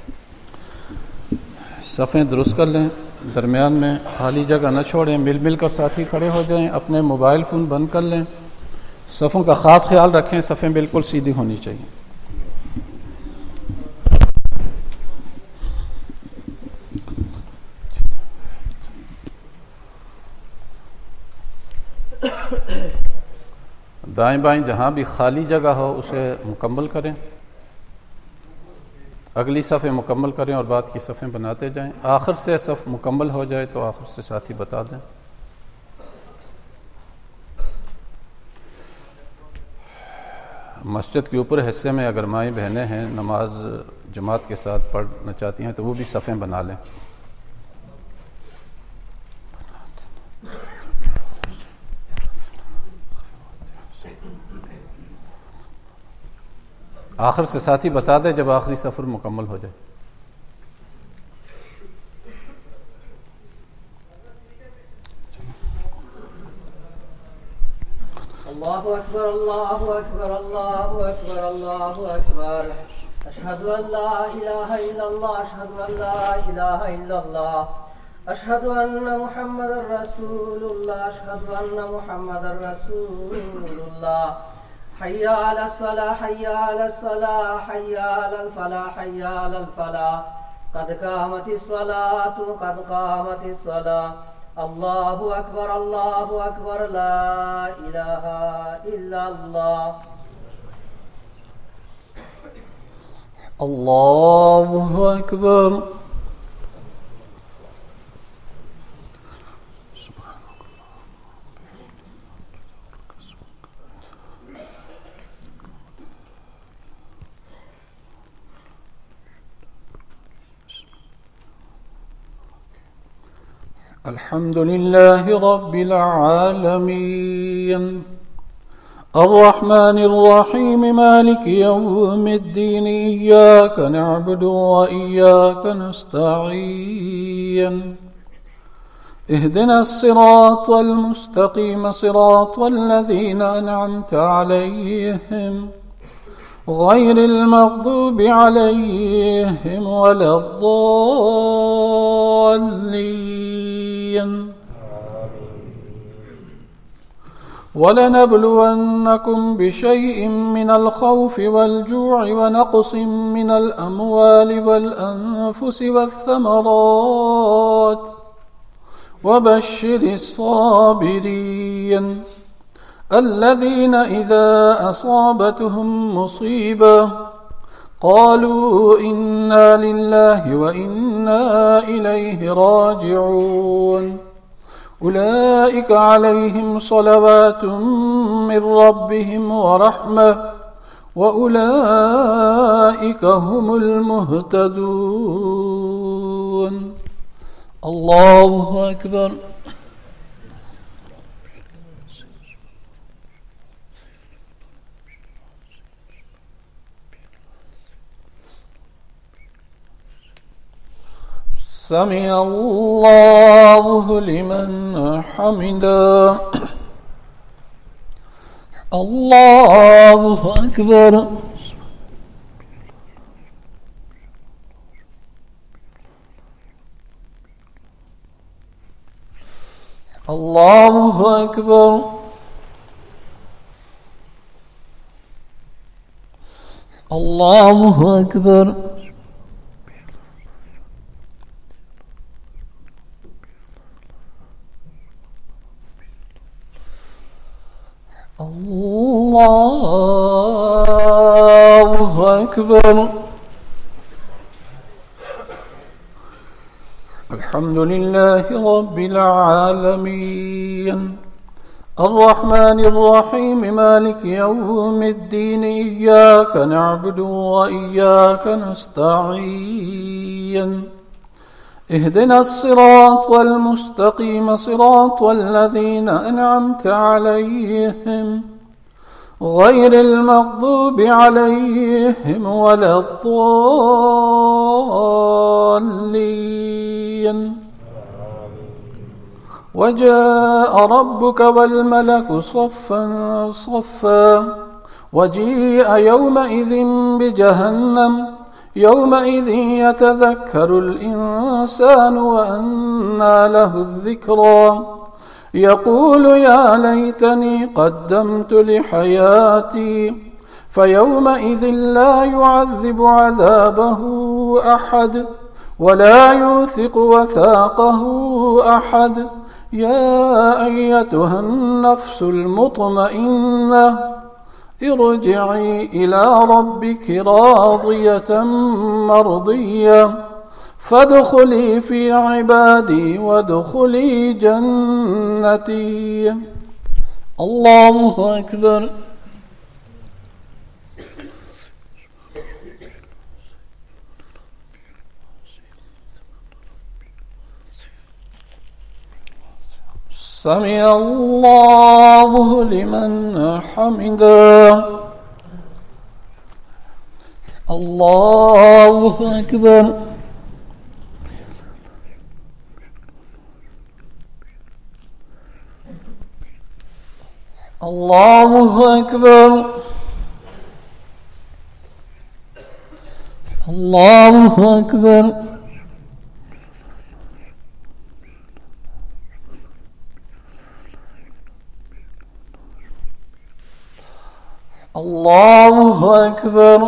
صفیں درست کر لیں درمیان میں خالی جگہ نہ چھوڑیں مل مل کر ساتھی کھڑے ہو جائیں اپنے موبائل فون بند کر لیں صفوں کا خاص خیال رکھیں صفیں بالکل سیدھی ہونی چاہیے دائیں بائیں جہاں بھی خالی جگہ ہو اسے مکمل کریں اگلی صفیں مکمل کریں اور بعد کی صفیں بناتے جائیں آخر سے صف مکمل ہو جائے تو آخر سے ساتھی بتا دیں مسجد کے اوپر حصے میں اگر مائیں بہنیں ہیں نماز جماعت کے ساتھ پڑھنا چاہتی ہیں تو وہ بھی صفیں بنا لیں آخر سے ساتھی بتا دے جب آخری سفر مکمل ہو جائے اللہ اکبر اللہ اکبر اللہ اکبر اللہ اکبر اشہد ان لا الہ الا اللہ اشہد ان لا الہ الا اللہ اشہد ان محمد رسول اللہ اشہد ان محمد رسول اللہ حي على الصلاة حي على الصلاة حي على الفلاح حي على الفلاح قد قامت الصلاة قد قامت الصلاة الله أكبر الله أكبر لا إله إلا الله الله أكبر الحمد لله رب العالمين الرحمن الرحيم مالك يوم الدين إياك نعبد وإياك نستعين اهدنا الصراط المستقيم صراط الذين أنعمت عليهم غير المغضوب عليهم ولا الضالين ولنبلونكم بشيء من الخوف والجوع ونقص من الأموال والأنفس والثمرات وبشر الصابرين الذين إذا أصابتهم مصيبة قالوا إنا لله وإنا إليه راجعون أولئك عليهم صلوات من ربهم ورحمة وأولئك هم المهتدون. الله أكبر. سمع الله لمن حمده. الله أكبر. الله أكبر. الله أكبر. الله أكبر. الحمد لله رب العالمين الرحمن الرحيم مالك يوم الدين إياك نعبد وإياك نستعين اهدنا الصراط المستقيم صراط الذين أنعمت عليهم غير المغضوب عليهم ولا الضالين. وجاء ربك والملك صفا صفا وجيء يومئذ بجهنم يومئذ يتذكر الإنسان وأنى له الذكرى يقول يا ليتني قدمت لحياتي فيومئذ لا يعذب عذابه أحد ولا يوثق وثاقه أحد. يا أيتها النفس المطمئنة ارجعي إلى ربك راضية مرضية فادخلي في عبادي وادخلي جنتي. الله أكبر. سمع الله لمن حمده. الله أكبر. الله أكبر. الله أكبر. الله أكبر.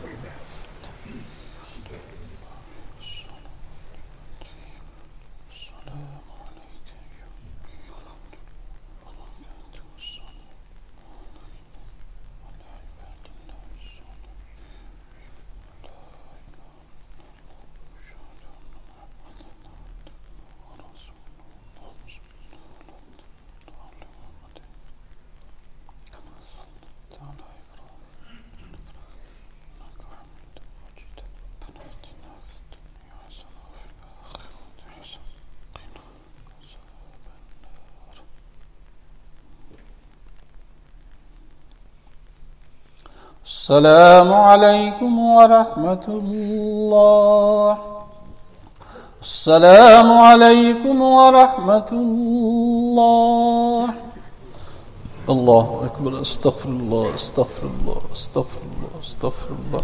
السلام عليكم ورحمة الله. السلام عليكم ورحمة الله. الله أكبر. استغفر الله استغفر الله استغفر الله استغفر الله.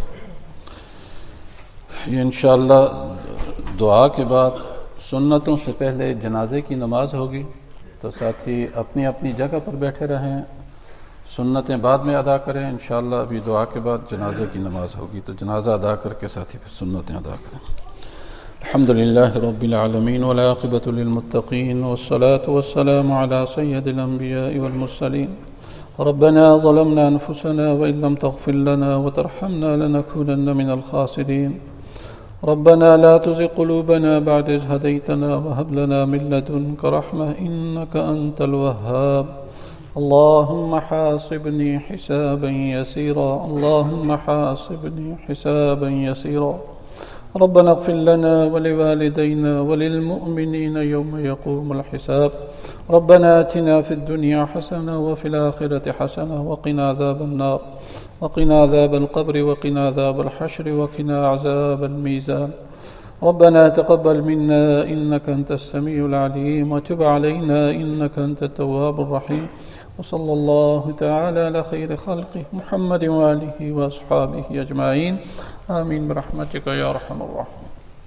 ये इंशाअल्लाह दुआ के बाद सुन्नतों से पहले जनाजे की नमाज होगी, तो साथी अपनी अपनी जगह पर बैठे रहें, सुन्नतें बाद में अदा करें। इंशाअल्लाह अभी दुआ के बाद जनाजे की नमाज होगी, तो जनाजा अदा करके साथी फिर सुन्नतें अदा करें। अल्हम्दुलिल्लाह रब्बिल आलमीन वल आक़िबतु लिल मुत्तक़ीन वस्सलातु वस्सलामु अला सय्यिदिल अंबिया'i वल मुरसलीन। रब्बना ज़लमना अनफुसना व इन लम तग़फिर लना व तरहमना लनकूनन्ना मिनल ख़ासिरीन। रब्बना ला तुज़िग़ क़ुलूबना बअद इज़ हदैतना व हब लना मिन लदुनका रहमह इन्नका अंतल वह्हाब। اللهم حاسبني حسابا يسيرا اللهم حاسبني حسابا يسيرا ربنا اغفر لنا ولوالدينا وللمؤمنين يوم يقوم الحساب ربنا آتنا في الدنيا حسنة وفي الآخرة حسنة وقنا عذاب النار وقنا عذاب القبر وقنا عذاب الحشر وقنا عذاب الميزان ربنا تقبل منا إنك أنت السميع العليم وتب علينا إنك أنت التواب الرحيم وصلى الله تعالى على خير خلقه محمد وآله وأصحابه أجمعين آمين برحمتك يا أرحم الراحمين.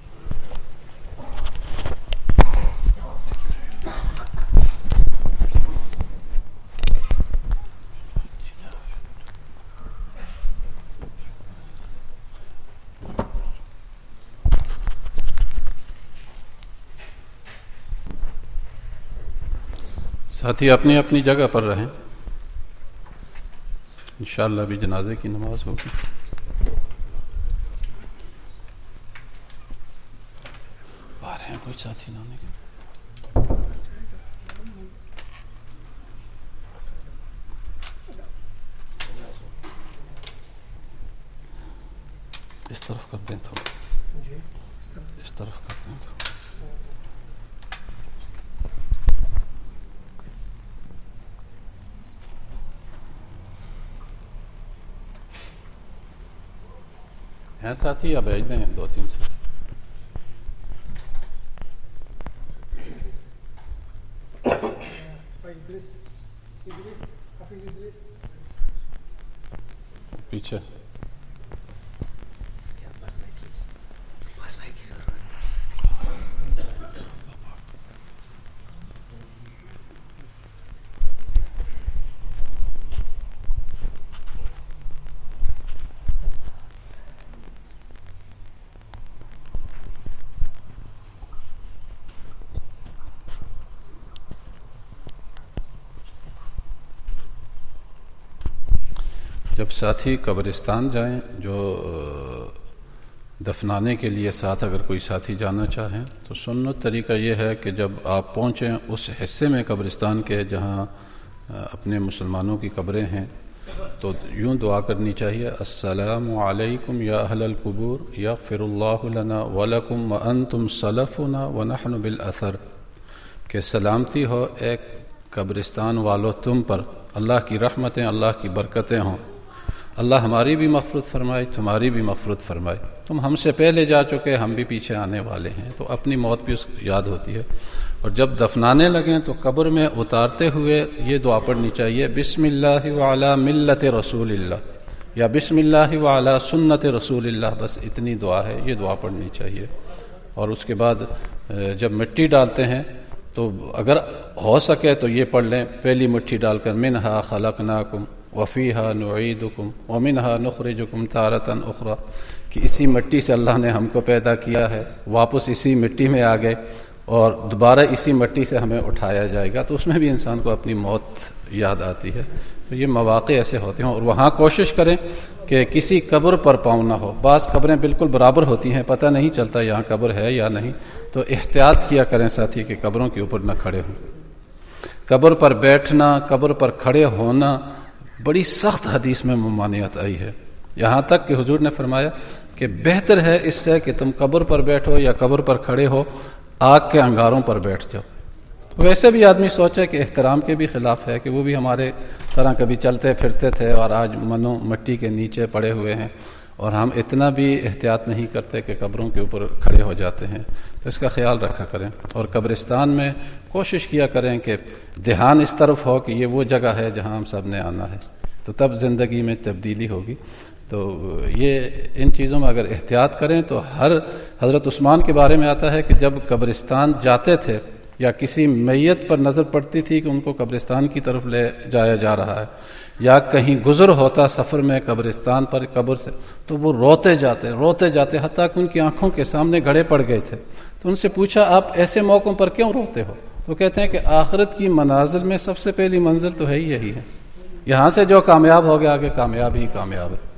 ساتھی اپنی اپنی جگہ پر رہیں، انشاءاللہ بھی جنازے کی نماز ہوگی. باہر ہیں کوئی ساتھی نہ نکلے. اس طرف کر دیں تھوڑا، اس طرف کر دیں تھوڑا. ہیں ساتھی یا بھیج دیں دو تین ساتھی؟ پیچھے جب ساتھی قبرستان جائیں، جو دفنانے کے لیے ساتھ اگر کوئی ساتھی جانا چاہیں تو سنت طریقہ یہ ہے کہ جب آپ پہنچیں اس حصے میں قبرستان کے جہاں اپنے مسلمانوں کی قبریں ہیں تو یوں دعا کرنی چاہیے: السلام علیکم یا اہل القبور یغفر اللہ لنا ولکم وانتم سلفنا ونحن بالاثر، کہ سلامتی ہو ایک قبرستان والو تم پر، اللہ کی رحمتیں اللہ کی برکتیں ہوں، اللہ ہماری بھی مغفرت فرمائے تمہاری بھی مغفرت فرمائے، تم ہم سے پہلے جا چکے ہم بھی پیچھے آنے والے ہیں، تو اپنی موت بھی اس یاد ہوتی ہے. اور جب دفنانے لگیں تو قبر میں اتارتے ہوئے یہ دعا پڑھنی چاہیے: بسم اللہ وعلی ملت رسول اللہ، یا بسم اللہ وعلی سنت رسول اللہ، بس اتنی دعا ہے، یہ دعا پڑھنی چاہیے. اور اس کے بعد جب مٹی ڈالتے ہیں تو اگر ہو سکے تو یہ پڑھ لیں پہلی مٹھی ڈال کر: منہا خلقناکم وفیہا نعیدکم ومنہا نخرجکم تارۃ اخری، کہ اسی مٹی سے اللہ نے ہم کو پیدا کیا ہے، واپس اسی مٹی میں آ گئے اور دوبارہ اسی مٹی سے ہمیں اٹھایا جائے گا. تو اس میں بھی انسان کو اپنی موت یاد آتی ہے. تو یہ مواقع ایسے ہوتے ہیں، اور وہاں کوشش کریں کہ کسی قبر پر پاؤں نہ ہو. بعض قبریں بالکل برابر ہوتی ہیں، پتہ نہیں چلتا یہاں قبر ہے یا نہیں، تو احتیاط کیا کریں ساتھی کہ قبروں کے اوپر نہ کھڑے ہوں. قبر پر بیٹھنا، قبر پر کھڑے ہونا بڑی سخت حدیث میں ممانعت آئی ہے، یہاں تک کہ حضور نے فرمایا کہ بہتر ہے اس سے کہ تم قبر پر بیٹھو یا قبر پر کھڑے ہو آگ کے انگاروں پر بیٹھ جاؤ. ویسے بھی آدمی سوچے کہ احترام کے بھی خلاف ہے کہ وہ بھی ہمارے طرح کبھی چلتے پھرتے تھے اور آج منو مٹی کے نیچے پڑے ہوئے ہیں، اور ہم اتنا بھی احتیاط نہیں کرتے کہ قبروں کے اوپر کھڑے ہو جاتے ہیں. تو اس کا خیال رکھا کریں. اور قبرستان میں کوشش کیا کریں کہ دھیان اس طرف ہو کہ یہ وہ جگہ ہے جہاں ہم سب نے آنا ہے، تو تب زندگی میں تبدیلی ہوگی. تو یہ ان چیزوں میں اگر احتیاط کریں تو ہر حضرت عثمان کے بارے میں آتا ہے کہ جب قبرستان جاتے تھے یا کسی میت پر نظر پڑتی تھی کہ ان کو قبرستان کی طرف لے جایا جا رہا ہے، یا کہیں گزر ہوتا سفر میں قبرستان پر قبر سے، تو وہ روتے جاتے روتے جاتے حتیٰ کہ ان کی آنکھوں کے سامنے گھڑے پڑ گئے تھے. تو ان سے پوچھا آپ ایسے موقعوں پر کیوں روتے ہو؟ تو کہتے ہیں کہ آخرت کی منازل میں سب سے پہلی منزل تو ہے ہی یہی ہے، یہاں سے جو کامیاب ہو گیا آگے کامیاب ہی کامیاب ہے.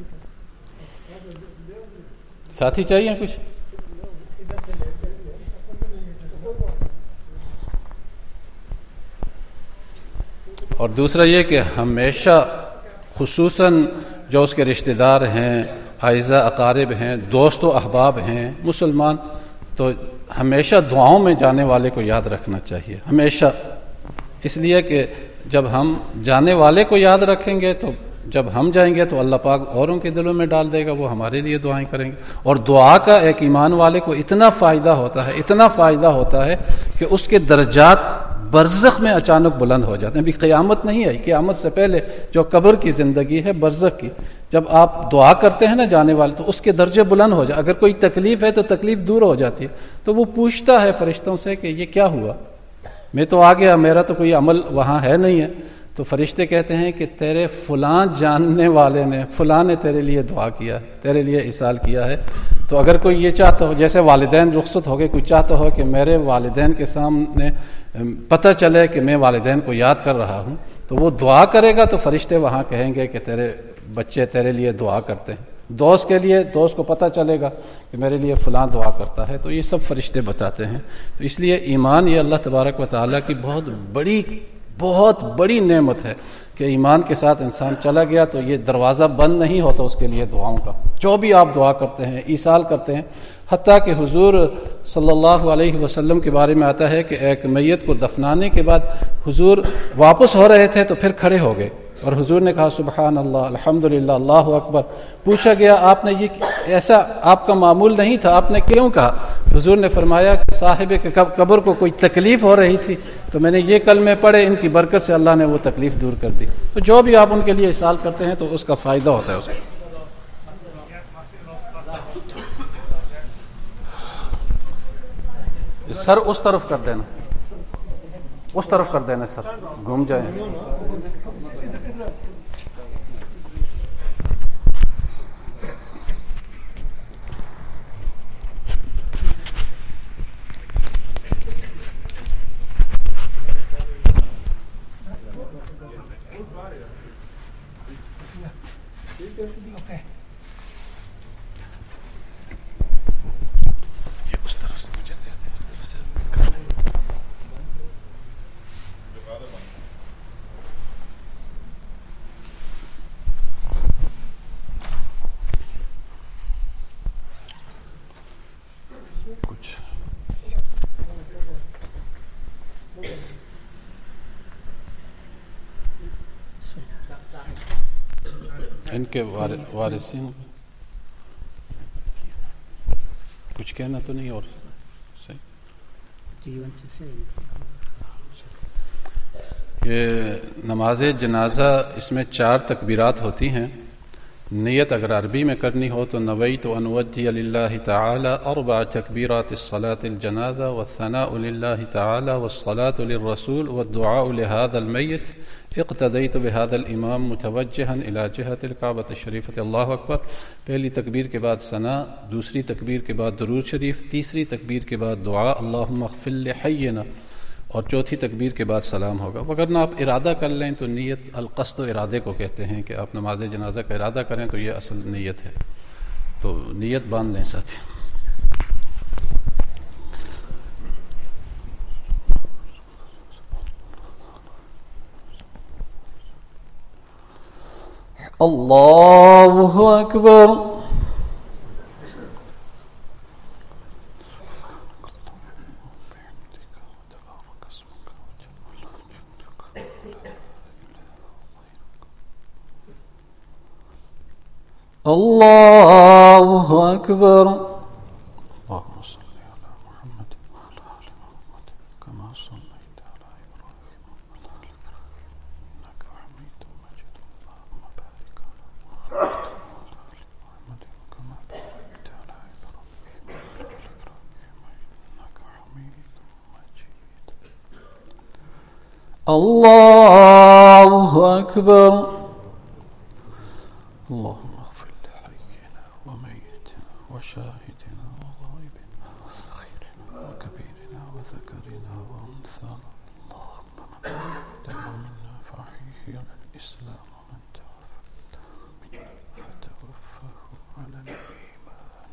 ساتھی چاہیے کچھ؟ اور دوسرا یہ کہ ہمیشہ خصوصاً جو اس کے رشتہ دار ہیں، اعزاء اقارب ہیں، دوست و احباب ہیں مسلمان، تو ہمیشہ دعاؤں میں جانے والے کو یاد رکھنا چاہیے ہمیشہ، اس لیے کہ جب ہم جانے والے کو یاد رکھیں گے تو جب ہم جائیں گے تو اللہ پاک اوروں کے دلوں میں ڈال دے گا، وہ ہمارے لیے دعائیں کریں گے. اور دعا کا ایک ایمان والے کو اتنا فائدہ ہوتا ہے اتنا فائدہ ہوتا ہے کہ اس کے درجات برزخ میں اچانک بلند ہو جاتے ہیں. ابھی قیامت نہیں آئی، قیامت سے پہلے جو قبر کی زندگی ہے برزخ کی، جب آپ دعا کرتے ہیں نا جانے والے تو اس کے درجے بلند ہو جائے. اگر کوئی تکلیف ہے تو تکلیف دور ہو جاتی ہے، تو وہ پوچھتا ہے فرشتوں سے کہ یہ کیا ہوا، میں تو آ گیا، میرا تو کوئی عمل وہاں ہے نہیں ہے. تو فرشتے کہتے ہیں کہ تیرے فلاں جاننے والے نے فلاں نے تیرے لیے دعا کیا ہے، تیرے لیے اِصال کیا ہے. تو اگر کوئی یہ چاہتا ہو، جیسے والدین رخصت ہو گئے، کوئی چاہتا ہو کہ میرے والدین کے سامنے پتہ چلے کہ میں والدین کو یاد کر رہا ہوں، تو وہ دعا کرے گا تو فرشتے وہاں کہیں گے کہ تیرے بچے تیرے لیے دعا کرتے ہیں. دوست کے لیے دوست کو پتہ چلے گا کہ میرے لیے فلاں دعا کرتا ہے، تو یہ سب فرشتے بتاتے ہیں. تو اس لیے ایمان یہ اللہ تبارک و تعالیٰ کی بہت بڑی بہت بڑی نعمت ہے کہ ایمان کے ساتھ انسان چلا گیا تو یہ دروازہ بند نہیں ہوتا اس کے لیے دعاؤں کا. جو بھی آپ دعا کرتے ہیں، ایصال کرتے ہیں، حتیٰ کہ حضور صلی اللہ علیہ وسلم کے بارے میں آتا ہے کہ ایک میت کو دفنانے کے بعد حضور واپس ہو رہے تھے تو پھر کھڑے ہو گئے اور حضور نے کہا سبحان اللہ، الحمدللہ، اللہ اکبر. پوچھا گیا آپ نے یہ ایسا آپ کا معمول نہیں تھا، آپ نے کیوں کہا؟ حضور نے فرمایا کہ صاحب قبر کو کوئی تکلیف ہو رہی تھی تو میں نے یہ کلمے پڑھے، ان کی برکت سے اللہ نے وہ تکلیف دور کر دی. تو جو بھی آپ ان کے لیے اصال کرتے ہیں تو اس کا فائدہ ہوتا ہے اس کو. سر اس طرف کر دینا، اس طرف کر دینا، سر گھوم جائیں. ان کے وارثین کچھ کہنا تو نہیں؟ اور یہ نماز جنازہ اس میں چار تکبیرات ہوتی ہیں. نیت اگر عربی میں کرنی ہو تو نویت ان اوجی للہ تعالی اربع تکبیرات الصلاة الجنازہ والثناء للہ تعالی والصلاة للرسول والدعاء لهذا المیت اقتدیت بهذا الامام متوجہا الى جہت الکعبۃ الشریفۃ. اللہ اکبر. پہلی تکبیر کے بعد ثنا، دوسری تکبیر کے بعد درود شریف، تیسری تکبیر کے بعد دعا اللہم اغفر لحینا، اور چوتھی تکبیر کے بعد سلام ہوگا. وگرنہ آپ ارادہ کر لیں تو نیت القصد و ارادے کو کہتے ہیں کہ آپ نماز جنازہ کا ارادہ کریں تو یہ اصل نیت ہے. تو نیت باندھ لیں ساتھی. اللہ اکبر. اللہ اکبر. اللهم صل على محمد وعلى آل محمد كما صليت على إبراهيم وعلى آل إبراهيم إنك حميد مجيد. اللهم بارك على محمد كما باركت على إبراهيم وعلى آل إبراهيم إنك حميد مجيد. اللہ اکبر. اللهم اغفر لحينا وميتنا وشاهدنا وغائبنا وصغيرنا وكبيرنا وذكرنا وانثانا. اللهم من تولى منا فاحيه على الاسلام ومن توفى فتوفه على الايمان.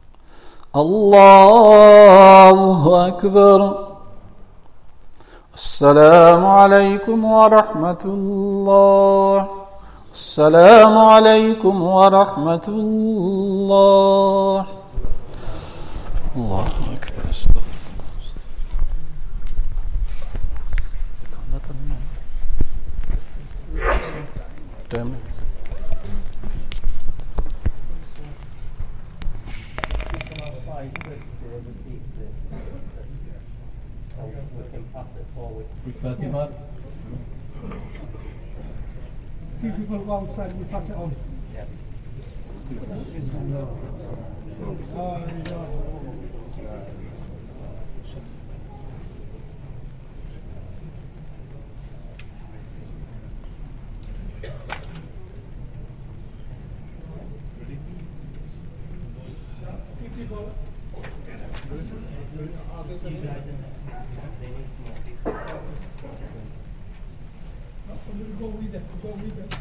الله اكبر. السلام عليكم ورحمة الله. السلام عليكم ورحمة الله. الله أكبر. Damn it. So we can pass it forward. Fatima. Few people go outside, we pass it on. Yeah. Oh, yeah. Go with it, go with it.